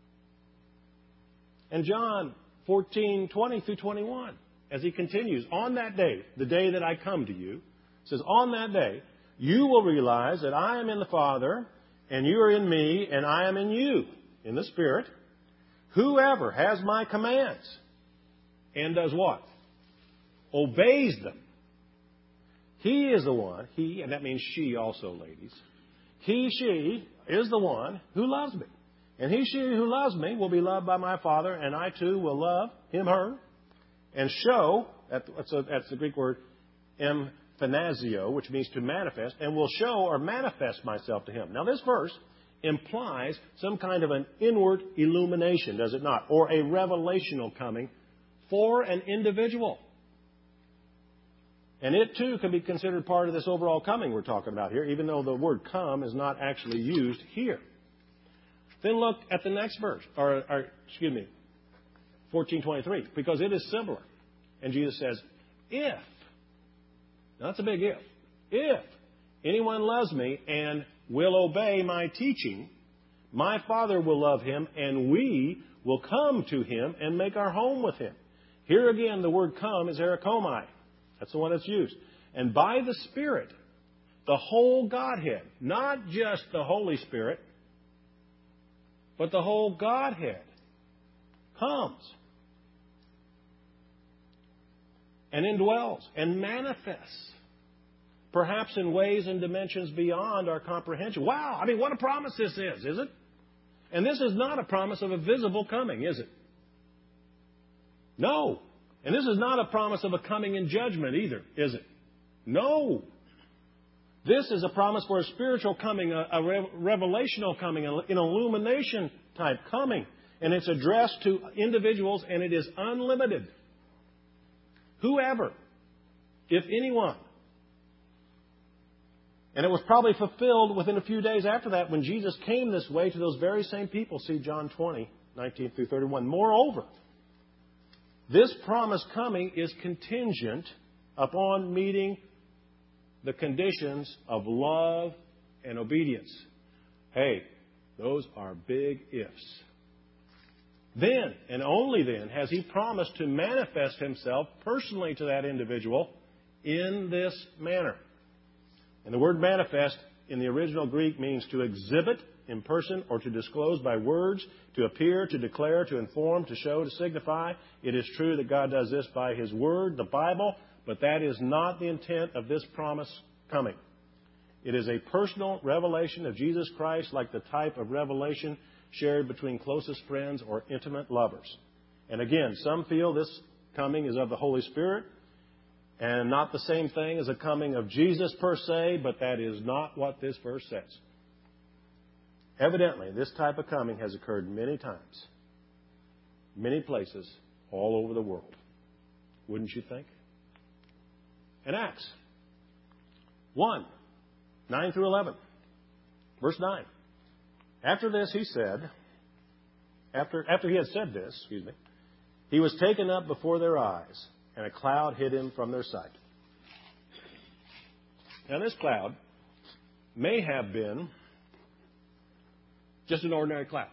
And John fourteen, twenty through twenty-one, as he continues, on that day, the day that I come to you, says, on that day, you will realize that I am in the Father, and you are in me, and I am in you, in the Spirit. Whoever has my commands and does what? Obeys them. He is the one, he, and that means she also, ladies. He, she, is the one who loves me. And he, she who loves me will be loved by my Father, and I too will love him, her, and show, that's, a, that's the Greek word, emphanasio, which means to manifest, and will show or manifest myself to him. Now this verse implies some kind of an inward illumination, does it not? Or a revelational coming for an individual. And it too can be considered part of this overall coming we're talking about here, even though the word come is not actually used here. Then look at the next verse, or, or excuse me, fourteen twenty-three, because it is similar. And Jesus says, if, now that's a big if, if anyone loves me and will obey my teaching, my Father will love him, and we will come to him and make our home with him. Here again, the word come is erikomai. That's the one that's used. And by the Spirit, the whole Godhead, not just the Holy Spirit, but the whole Godhead comes and indwells and manifests, perhaps in ways and dimensions beyond our comprehension. Wow! I mean, what a promise this is, is it? And this is not a promise of a visible coming, is it? No. And this is not a promise of a coming in judgment either, is it? No. This is a promise for a spiritual coming, a, a re- revelational coming, an illumination type coming. And it's addressed to individuals, and it is unlimited. Whoever, if anyone. And it was probably fulfilled within a few days after that when Jesus came this way to those very same people. See John twenty, nineteen through thirty-one. Moreover, this promise coming is contingent upon meeting the conditions of love and obedience. Hey, those are big ifs. Then, and only then, has he promised to manifest himself personally to that individual in this manner. And the word manifest in the original Greek means to exhibit in person or to disclose by words, to appear, to declare, to inform, to show, to signify. It is true that God does this by his word, the Bible, but that is not the intent of this promise coming. It is a personal revelation of Jesus Christ, like the type of revelation shared between closest friends or intimate lovers. And again, some feel this coming is of the Holy Spirit and not the same thing as a coming of Jesus per se, but that is not what this verse says. Evidently, this type of coming has occurred many times, many places, all over the world. Wouldn't you think? In Acts one, nine through eleven. Verse nine. After this he said, after, after he had said this, excuse me, he was taken up before their eyes, and a cloud hid him from their sight. Now this cloud may have been just an ordinary cloud.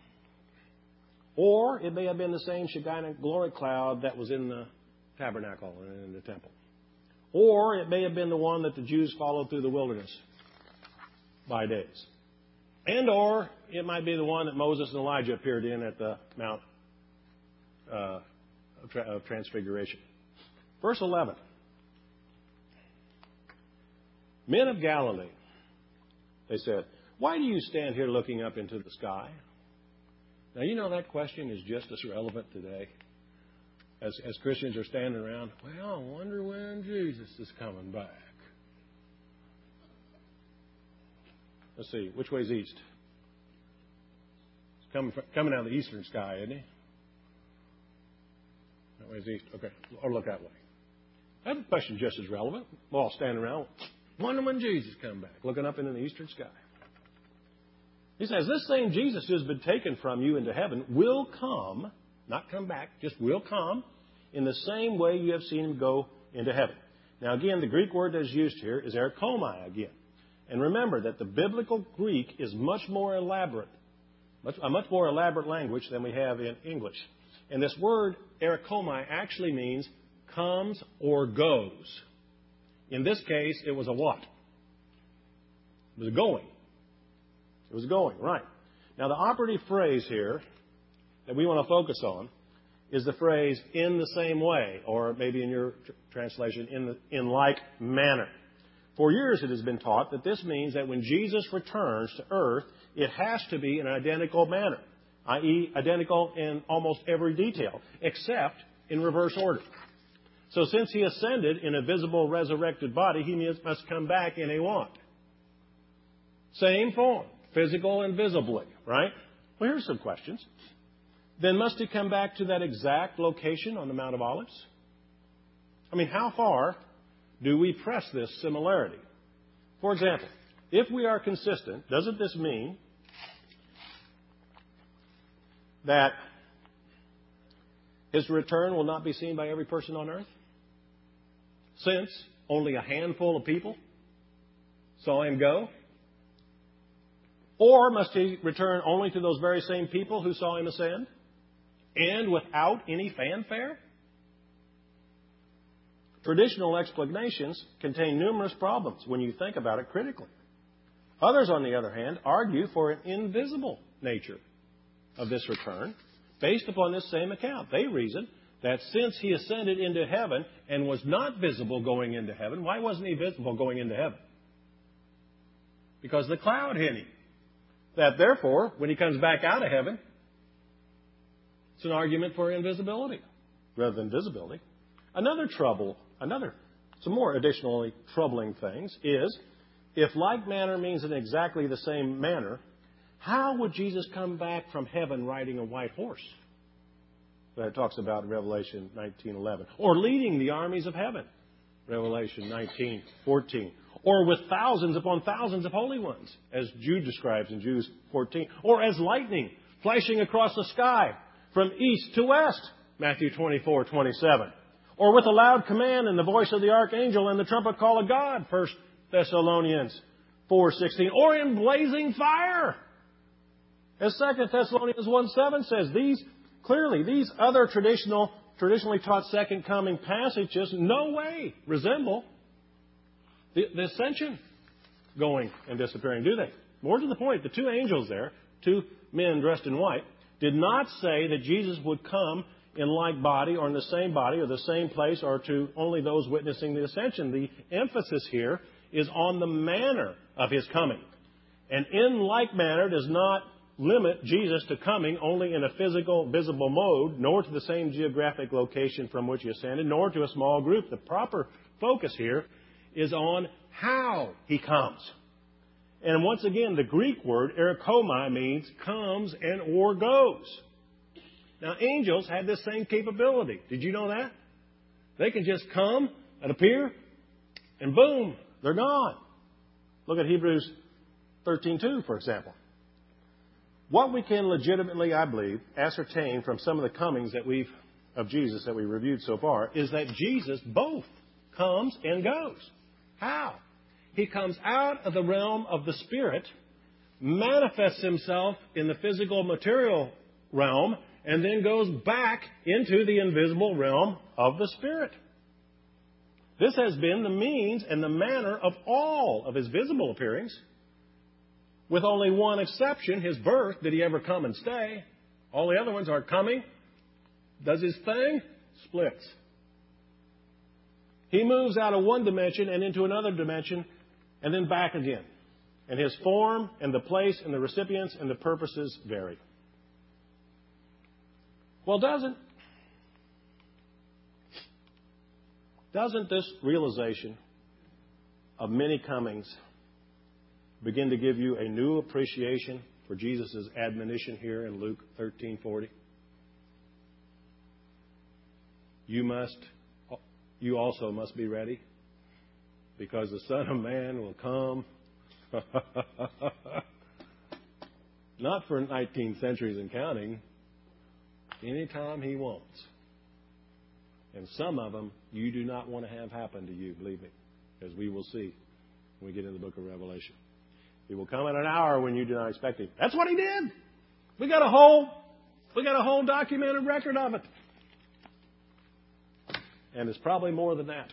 Or it may have been the same Shekinah glory cloud that was in the tabernacle and in the temple. Or it may have been the one that the Jews followed through the wilderness by days. And or it might be the one that Moses and Elijah appeared in at the Mount uh, of, Tra- of Transfiguration. Verse eleven. Men of Galilee, they said, why do you stand here looking up into the sky? Now, you know that question is just as relevant today as, as Christians are standing around. Well, I wonder when Jesus is coming back. Let's see, which way's east? He's coming, from, coming out of the eastern sky, isn't he? That way's east. Okay, or look that way. That question's just as relevant. We're all standing around, wonder when Jesus comes back, looking up into the eastern sky. He says, this same Jesus who has been taken from you into heaven will come, not come back, just will come in the same way you have seen him go into heaven. Now again, the Greek word that is used here is erikomai again. And remember that the biblical Greek is much more elaborate, a much more elaborate language than we have in English. And this word, erikomai, actually means comes or goes. In this case, it was a what? It was a going. It was going, right. Now, the operative phrase here that we want to focus on is the phrase, in the same way, or maybe in your tr- translation, in, the, in like manner. For years it has been taught that this means that when Jesus returns to earth, it has to be in an identical manner, that is identical in almost every detail, except in reverse order. So since he ascended in a visible resurrected body, he must come back in a what? Same form, physical and visibly, right? Well, here's some questions. Then must he come back to that exact location on the Mount of Olives? I mean, how far do we press this similarity? For example, if we are consistent, doesn't this mean that his return will not be seen by every person on earth? Since only a handful of people saw him go? Or must he return only to those very same people who saw him ascend? And without any fanfare? Traditional explanations contain numerous problems when you think about it critically. Others, on the other hand, argue for an invisible nature of this return based upon this same account. They reason that since he ascended into heaven and was not visible going into heaven, why wasn't he visible going into heaven? Because the cloud hid him. That therefore, when he comes back out of heaven, it's an argument for invisibility rather than visibility. Another trouble, another, some more additionally troubling things is, if like manner means in exactly the same manner, how would Jesus come back from heaven riding a white horse? That it talks about in Revelation nineteen eleven. Or leading the armies of heaven, Revelation nineteen fourteen. Or with thousands upon thousands of holy ones, as Jude describes in Jude fourteen. Or as lightning flashing across the sky from east to west, Matthew twenty-four twenty-seven. Or with a loud command and the voice of the archangel and the trumpet call of God, First Thessalonians four sixteen. Or in blazing fire, as Second Thessalonians one seven says. These, clearly, these other traditional, traditionally taught second coming passages no way resemble the, the ascension going and disappearing, do they? More to the point, the two angels there, two men dressed in white, did not say that Jesus would come in like body or in the same body or the same place or to only those witnessing the ascension. The emphasis here is on the manner of his coming. And in like manner does not limit Jesus to coming only in a physical, visible mode, nor to the same geographic location from which he ascended, nor to a small group. The proper focus here is on how he comes. And once again, the Greek word, erikomai, means comes and or goes. Now, angels had this same capability. Did you know that? They can just come and appear, and boom, they're gone. Look at Hebrews thirteen two, for example. What we can legitimately, I believe, ascertain from some of the comings that we've of Jesus that we reviewed so far is that Jesus both comes and goes. How? He comes out of the realm of the Spirit, manifests himself in the physical material realm, and then goes back into the invisible realm of the Spirit. This has been the means and the manner of all of his visible appearings. With only one exception, his birth, did he ever come and stay? All the other ones are coming, does his thing, splits. He moves out of one dimension and into another dimension and then back again. And his form and the place and the recipients and the purposes vary. Well, doesn't, doesn't this realization of many comings begin to give you a new appreciation for Jesus' admonition here in Luke thirteen forty? You must, you also must be ready, because the Son of Man will come not for nineteen centuries and counting, anytime he wants. And some of them you do not want to have happen to you, believe me, as we will see when we get into the book of Revelation. He will come at an hour when you do not expect him. That's what he did. We got a whole, we got a whole documented record of it. And it's probably more than that.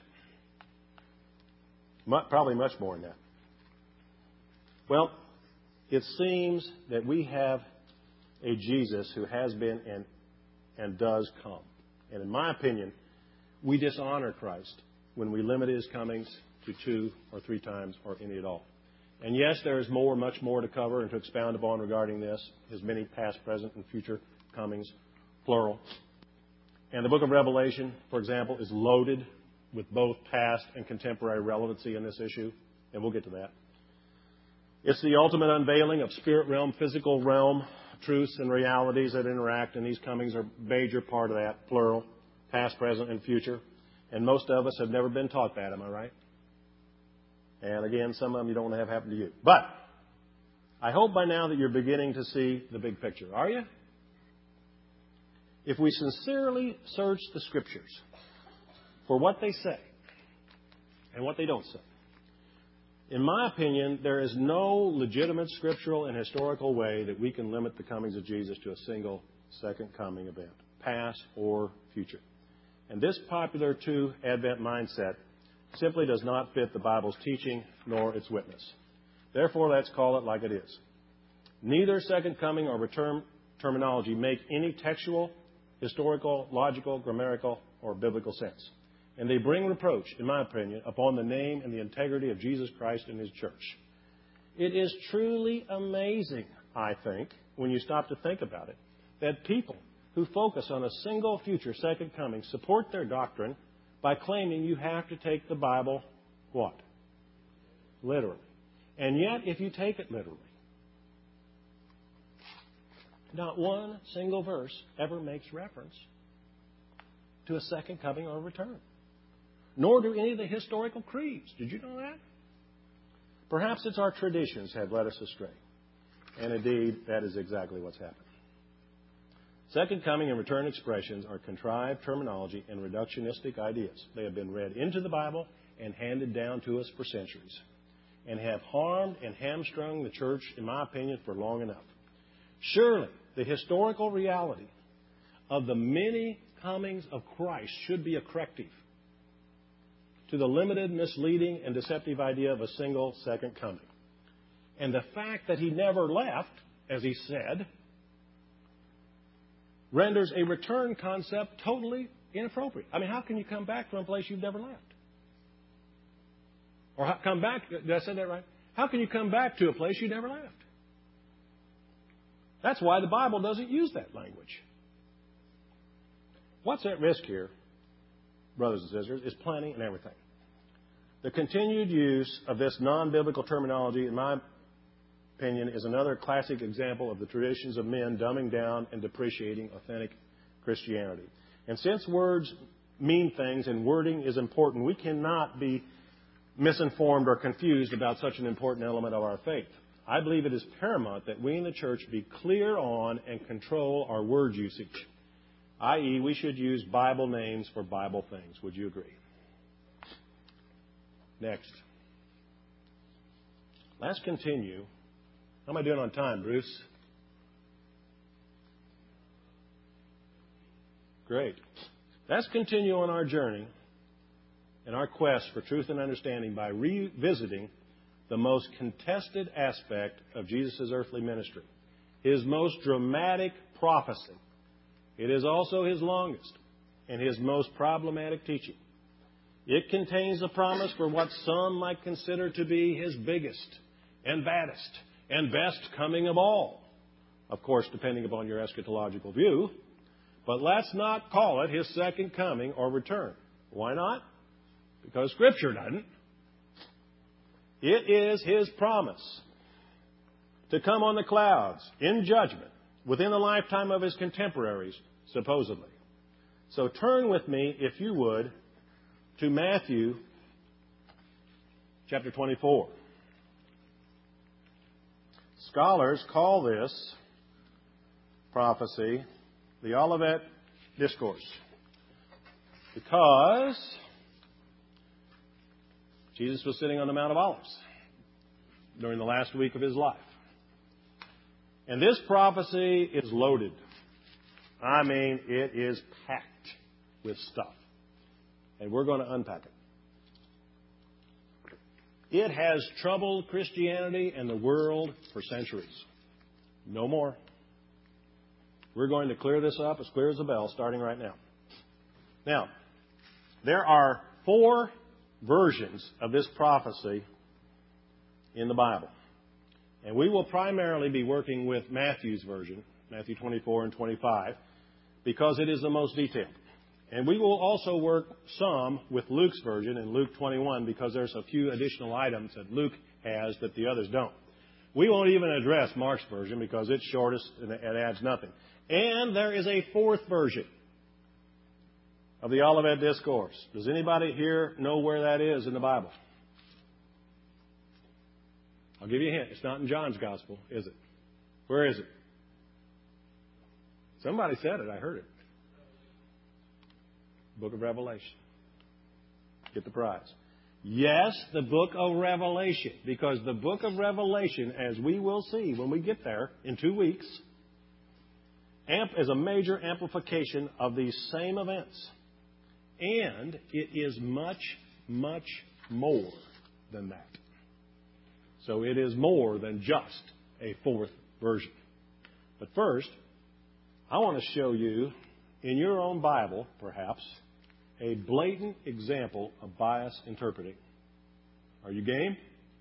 Probably much more than that. Well, it seems that we have a Jesus who has been and, and does come. And in my opinion, we dishonor Christ when we limit His comings to two or three times or any at all. And yes, there is more, much more to cover and to expound upon regarding this, His many past, present, and future comings, plural. And the book of Revelation, for example, is loaded with both past and contemporary relevancy in this issue, and we'll get to that. It's the ultimate unveiling of spirit realm, physical realm, truths and realities that interact, and these comings are a major part of that, plural, past, present, and future. And most of us have never been taught that, am I right? And again, some of them you don't want to have happen to you. But I hope by now that you're beginning to see the big picture. Are you? If we sincerely search the Scriptures for what they say and what they don't say, in my opinion, there is no legitimate scriptural and historical way that we can limit the comings of Jesus to a single second coming event, past or future. And this popular two-advent mindset simply does not fit the Bible's teaching nor its witness. Therefore, let's call it like it is. Neither second coming or return terminology make any textual, historical, logical, grammatical, or biblical sense. And they bring reproach, in my opinion, upon the name and the integrity of Jesus Christ and His church. It is truly amazing, I think, when you stop to think about it, that people who focus on a single future second coming support their doctrine by claiming you have to take the Bible, what? Literally. And yet, if you take it literally, not one single verse ever makes reference to a second coming or return. Nor do any of the historical creeds. Did you know that? Perhaps it's our traditions have led us astray. And indeed, that is exactly what's happened. Second coming and return expressions are contrived terminology and reductionistic ideas. They have been read into the Bible and handed down to us for centuries, and have harmed and hamstrung the church, in my opinion, for long enough. Surely, the historical reality of the many comings of Christ should be a corrective to the limited, misleading, and deceptive idea of a single second coming. And the fact that He never left, as He said, renders a return concept totally inappropriate. I mean, how can you come back from a place you've never left? Or how, come back, did I say that right? How can you come back to a place you never left? That's why the Bible doesn't use that language. What's at risk here, brothers and sisters, is plenty and everything. The continued use of this non-biblical terminology, in my opinion, is another classic example of the traditions of men dumbing down and depreciating authentic Christianity. And since words mean things and wording is important, we cannot be misinformed or confused about such an important element of our faith. I believe it is paramount that we in the church be clear on and control our word usage, that is, we should use Bible names for Bible things. Would you agree? Next. Let's continue. How am I doing on time, Bruce? Great. Let's continue on our journey and our quest for truth and understanding by revisiting the most contested aspect of Jesus' earthly ministry, His most dramatic prophecy. It is also His longest and His most problematic teaching. It contains a promise for what some might consider to be His biggest and baddest and best coming of all. Of course, depending upon your eschatological view. But let's not call it His second coming or return. Why not? Because Scripture doesn't. It is His promise to come on the clouds in judgment within the lifetime of His contemporaries, supposedly. So turn with me, if you would, to Matthew chapter twenty-four. Scholars call this prophecy the Olivet Discourse because Jesus was sitting on the Mount of Olives during the last week of His life. And this prophecy is loaded. I mean, it is packed with stuff. And we're going to unpack it. It has troubled Christianity and the world for centuries. No more. We're going to clear this up as clear as a bell starting right now. Now, there are four versions of this prophecy in the Bible. And we will primarily be working with Matthew's version, Matthew twenty-four and twenty-five, because it is the most detailed. And we will also work some with Luke's version in Luke twenty-one because there's a few additional items that Luke has that the others don't. We won't even address Mark's version because it's shortest and it adds nothing. And there is a fourth version of the Olivet Discourse. Does anybody here know where that is in the Bible? I'll give you a hint. It's not in John's Gospel, is it? Where is it? Somebody said it. I heard it. Book of Revelation. Get the prize. Yes, the book of Revelation. Because the book of Revelation, as we will see when we get there in two weeks, amp is a major amplification of these same events. And it is much, much more than that. So it is more than just a fourth version. But first, I want to show you, in your own Bible, perhaps, a blatant example of bias interpreting. Are you game?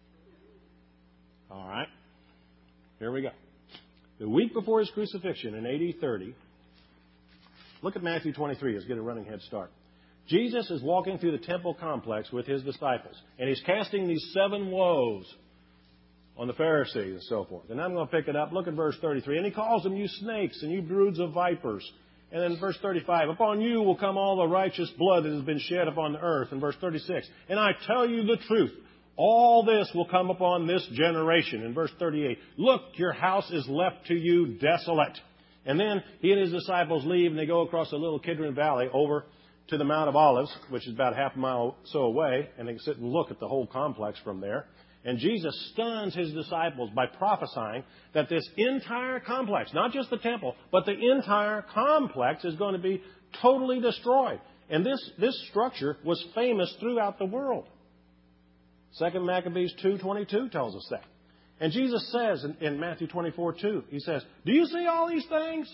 All right. Here we go. The week before his crucifixion in A D thirty, look at Matthew twenty-three. Let's get a running head start. Jesus is walking through the temple complex with his disciples, and he's casting these seven woes on the Pharisees and so forth. And I'm going to pick it up. Look at verse thirty-three. And he calls them, you snakes and you broods of vipers. And then verse thirty-five, upon you will come all the righteous blood that has been shed upon the earth. And verse thirty-six, and I tell you the truth, all this will come upon this generation. In verse thirty-eight, look, your house is left to you desolate. And then he and his disciples leave and they go across the little Kidron Valley over to the Mount of Olives, which is about half a mile or so away. And they can sit and look at the whole complex from there. And Jesus stuns his disciples by prophesying that this entire complex, not just the temple, but the entire complex is going to be totally destroyed. And this, this structure was famous throughout the world. Second Maccabees two twenty-two tells us that. And Jesus says in, in Matthew twenty-four two, he says, do you see all these things?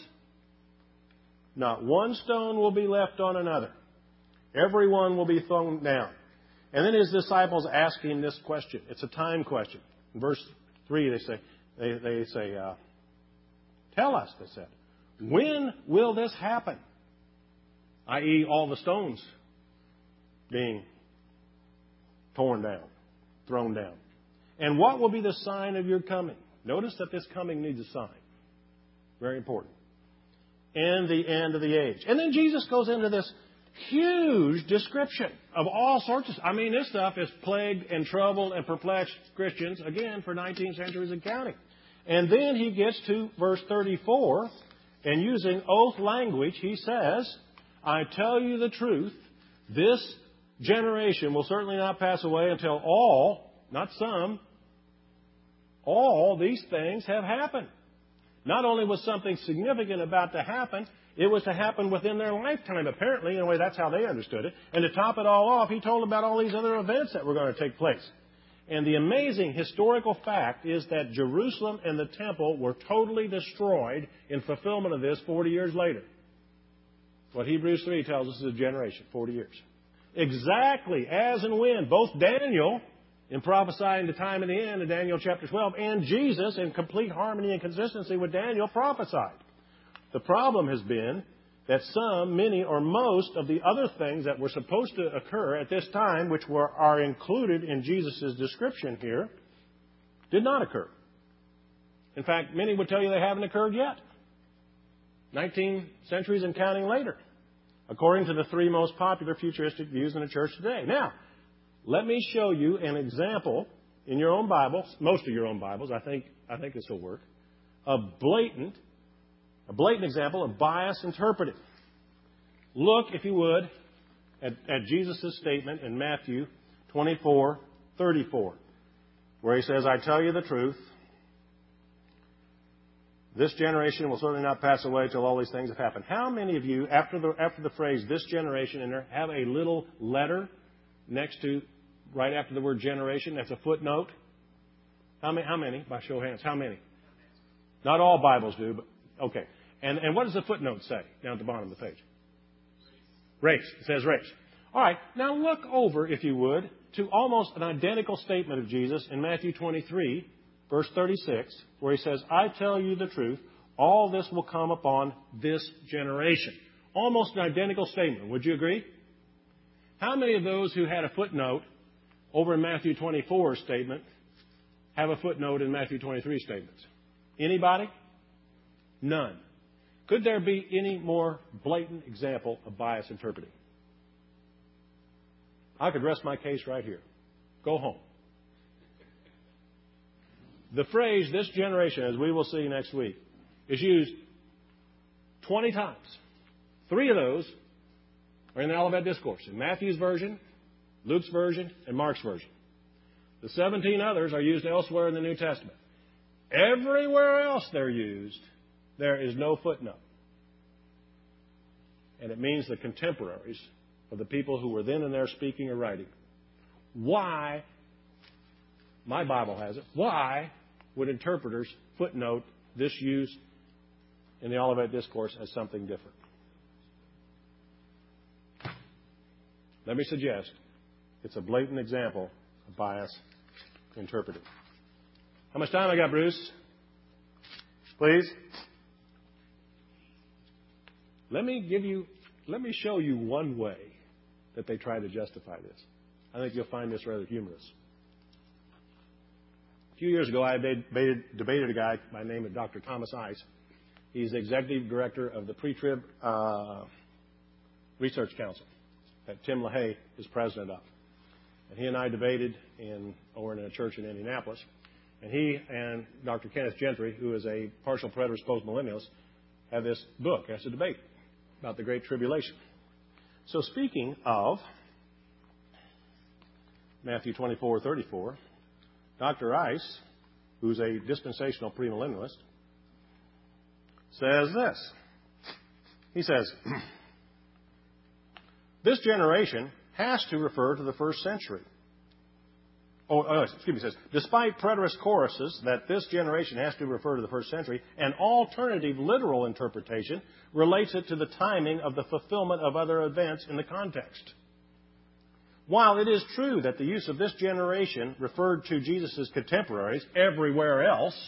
Not one stone will be left on another. Every one will be thrown down. And then his disciples ask him this question. It's a time question. In verse three, they say, they, they say, uh, tell us, they said, when will this happen? that is, all the stones being torn down, thrown down. And what will be the sign of your coming? Notice that this coming needs a sign. Very important. And the end of the age. And then Jesus goes into this huge description of all sorts of... I mean, this stuff has plagued and troubled and perplexed Christians, again, for nineteen centuries and counting. And then he gets to verse thirty-four, and using oath language, he says, I tell you the truth, this generation will certainly not pass away until all, not some, all these things have happened. Not only was something significant about to happen, it was to happen within their lifetime, apparently. In a way, that's how they understood it. And to top it all off, he told about all these other events that were going to take place. And the amazing historical fact is that Jerusalem and the temple were totally destroyed in fulfillment of this forty years later. What Hebrews three tells us is a generation, forty years. Exactly as and when both Daniel, in prophesying the time of the end in Daniel chapter twelve, and Jesus, in complete harmony and consistency with Daniel, prophesied. The problem has been that some, many, or most of the other things that were supposed to occur at this time, which were are included in Jesus' description here, did not occur. In fact, many would tell you they haven't occurred yet. Nineteen centuries and counting later, according to the three most popular futuristic views in the church today. Now, let me show you an example in your own Bible, most of your own Bibles, I think, I think this will work, a blatant A blatant example of bias interpreted. Look, if you would, at, at Jesus' statement in Matthew twenty-four thirty-four, where he says, I tell you the truth, this generation will certainly not pass away till all these things have happened. How many of you, after the, after the phrase, this generation in there, have a little letter next to, right after the word generation? That's a footnote. How many? How many? By show of hands. How many? Not all Bibles do, but okay. And, and what does the footnote say down at the bottom of the page? Race. It says race. All right. Now look over, if you would, to almost an identical statement of Jesus in Matthew twenty-three, verse thirty-six, where he says, I tell you the truth, all this will come upon this generation. Almost an identical statement. Would you agree? How many of those who had a footnote over in Matthew twenty-four's statement have a footnote in Matthew twenty-three statements? Anybody? None. Could there be any more blatant example of bias interpreting? I could rest my case right here. Go home. The phrase, this generation, as we will see next week, is used twenty times. Three of those are in the Olivet Discourse, in Matthew's version, Luke's version, and Mark's version. The seventeen others are used elsewhere in the New Testament. Everywhere else they're used, there is no footnote. And it means the contemporaries of the people who were then and there speaking or writing. Why, my Bible has it, why would interpreters footnote this use in the Olivet Discourse as something different? Let me suggest it's a blatant example of bias interpreting. How much time I got, Bruce? Please? Let me give you, let me show you one way that they try to justify this. I think you'll find this rather humorous. A few years ago, I debated, debated a guy by the name of Doctor Thomas Ice. He's the executive director of the Pre-Trib uh, Research Council that Tim LaHaye is president of. And he and I debated in, over in a church in Indianapolis. And he and Doctor Kenneth Gentry, who is a partial preterist postmillennialist, have this book. That's a debate about the Great Tribulation. So speaking of Matthew twenty-four thirty-four, Doctor Ice, who's a dispensational premillennialist, says this. He says, this generation has to refer to the first century. Oh, oh, excuse me, he says, despite preterist choruses that this generation has to refer to the first century, an alternative literal interpretation relates it to the timing of the fulfillment of other events in the context. While it is true that the use of this generation referred to Jesus' contemporaries everywhere else,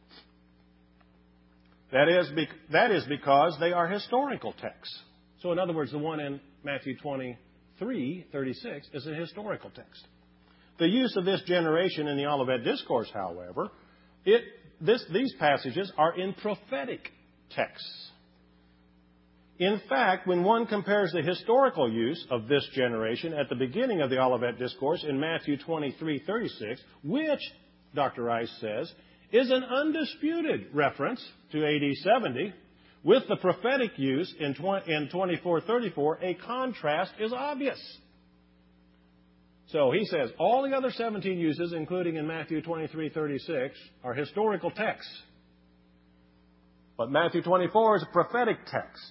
that is, that is because they are historical texts. So in other words, the one in Matthew twenty-three thirty-six is a historical text. The use of this generation in the Olivet Discourse, however, it, this, these passages are in prophetic texts. In fact, when one compares the historical use of this generation at the beginning of the Olivet Discourse in Matthew twenty-three thirty-six, which, Doctor Ice says, is an undisputed reference to A D seventy, with the prophetic use in twenty-four thirty-four, a contrast is obvious. So he says all the other seventeen uses, including in Matthew twenty-three thirty-six, are historical texts. But Matthew twenty-four is a prophetic text.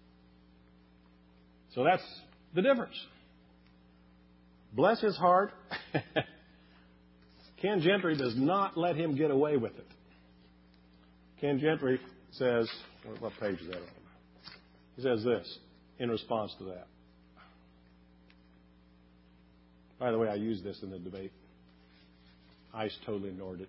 So that's the difference. Bless his heart. Ken Gentry does not let him get away with it. Ken Gentry says, what page is that on? He says this in response to that. By the way, I used this in the debate. Ice totally ignored it.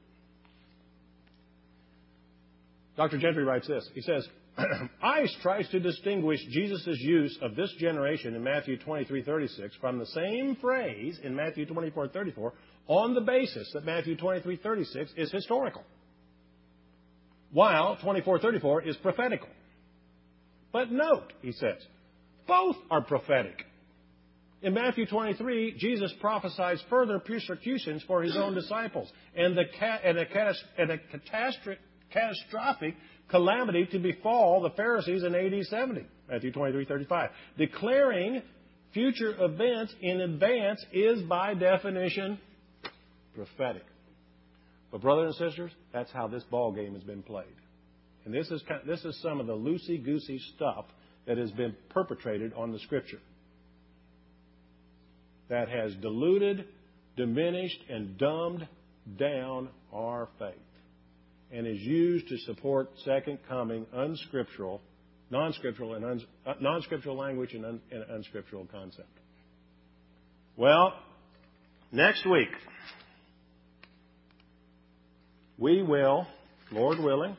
Doctor Gentry writes this. He says, Ice tries to distinguish Jesus' use of this generation in Matthew twenty-three thirty-six from the same phrase in Matthew twenty-four thirty-four on the basis that Matthew twenty-three thirty-six is historical, while twenty-four thirty-four is prophetical. But note, he says, both are prophetic. In Matthew twenty-three, Jesus prophesies further persecutions for his own disciples and, the ca- and a, catas- and a catastro- catastrophic calamity to befall the Pharisees in A D seventy, Matthew twenty-three thirty-five. Declaring future events in advance is, by definition, prophetic. But brothers and sisters, that's how this ball game has been played. And this is, kind of, this is some of the loosey-goosey stuff that has been perpetrated on the Scripture that has diluted, diminished, and dumbed down our faith and is used to support second coming unscriptural, non-scriptural, and uns, uh, non-scriptural language and, un, and unscriptural concept. Well, next week we will, Lord willing,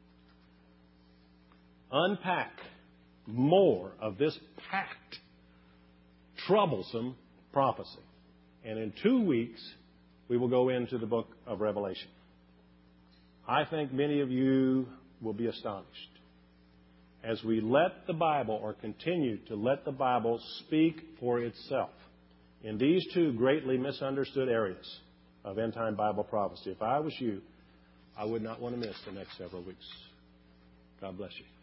unpack more of this packed, troublesome prophecy. And in two weeks, we will go into the book of Revelation. I think many of you will be astonished as we let the Bible, or continue to let the Bible, speak for itself in these two greatly misunderstood areas of end-time Bible prophecy. If I was you, I would not want to miss the next several weeks. God bless you.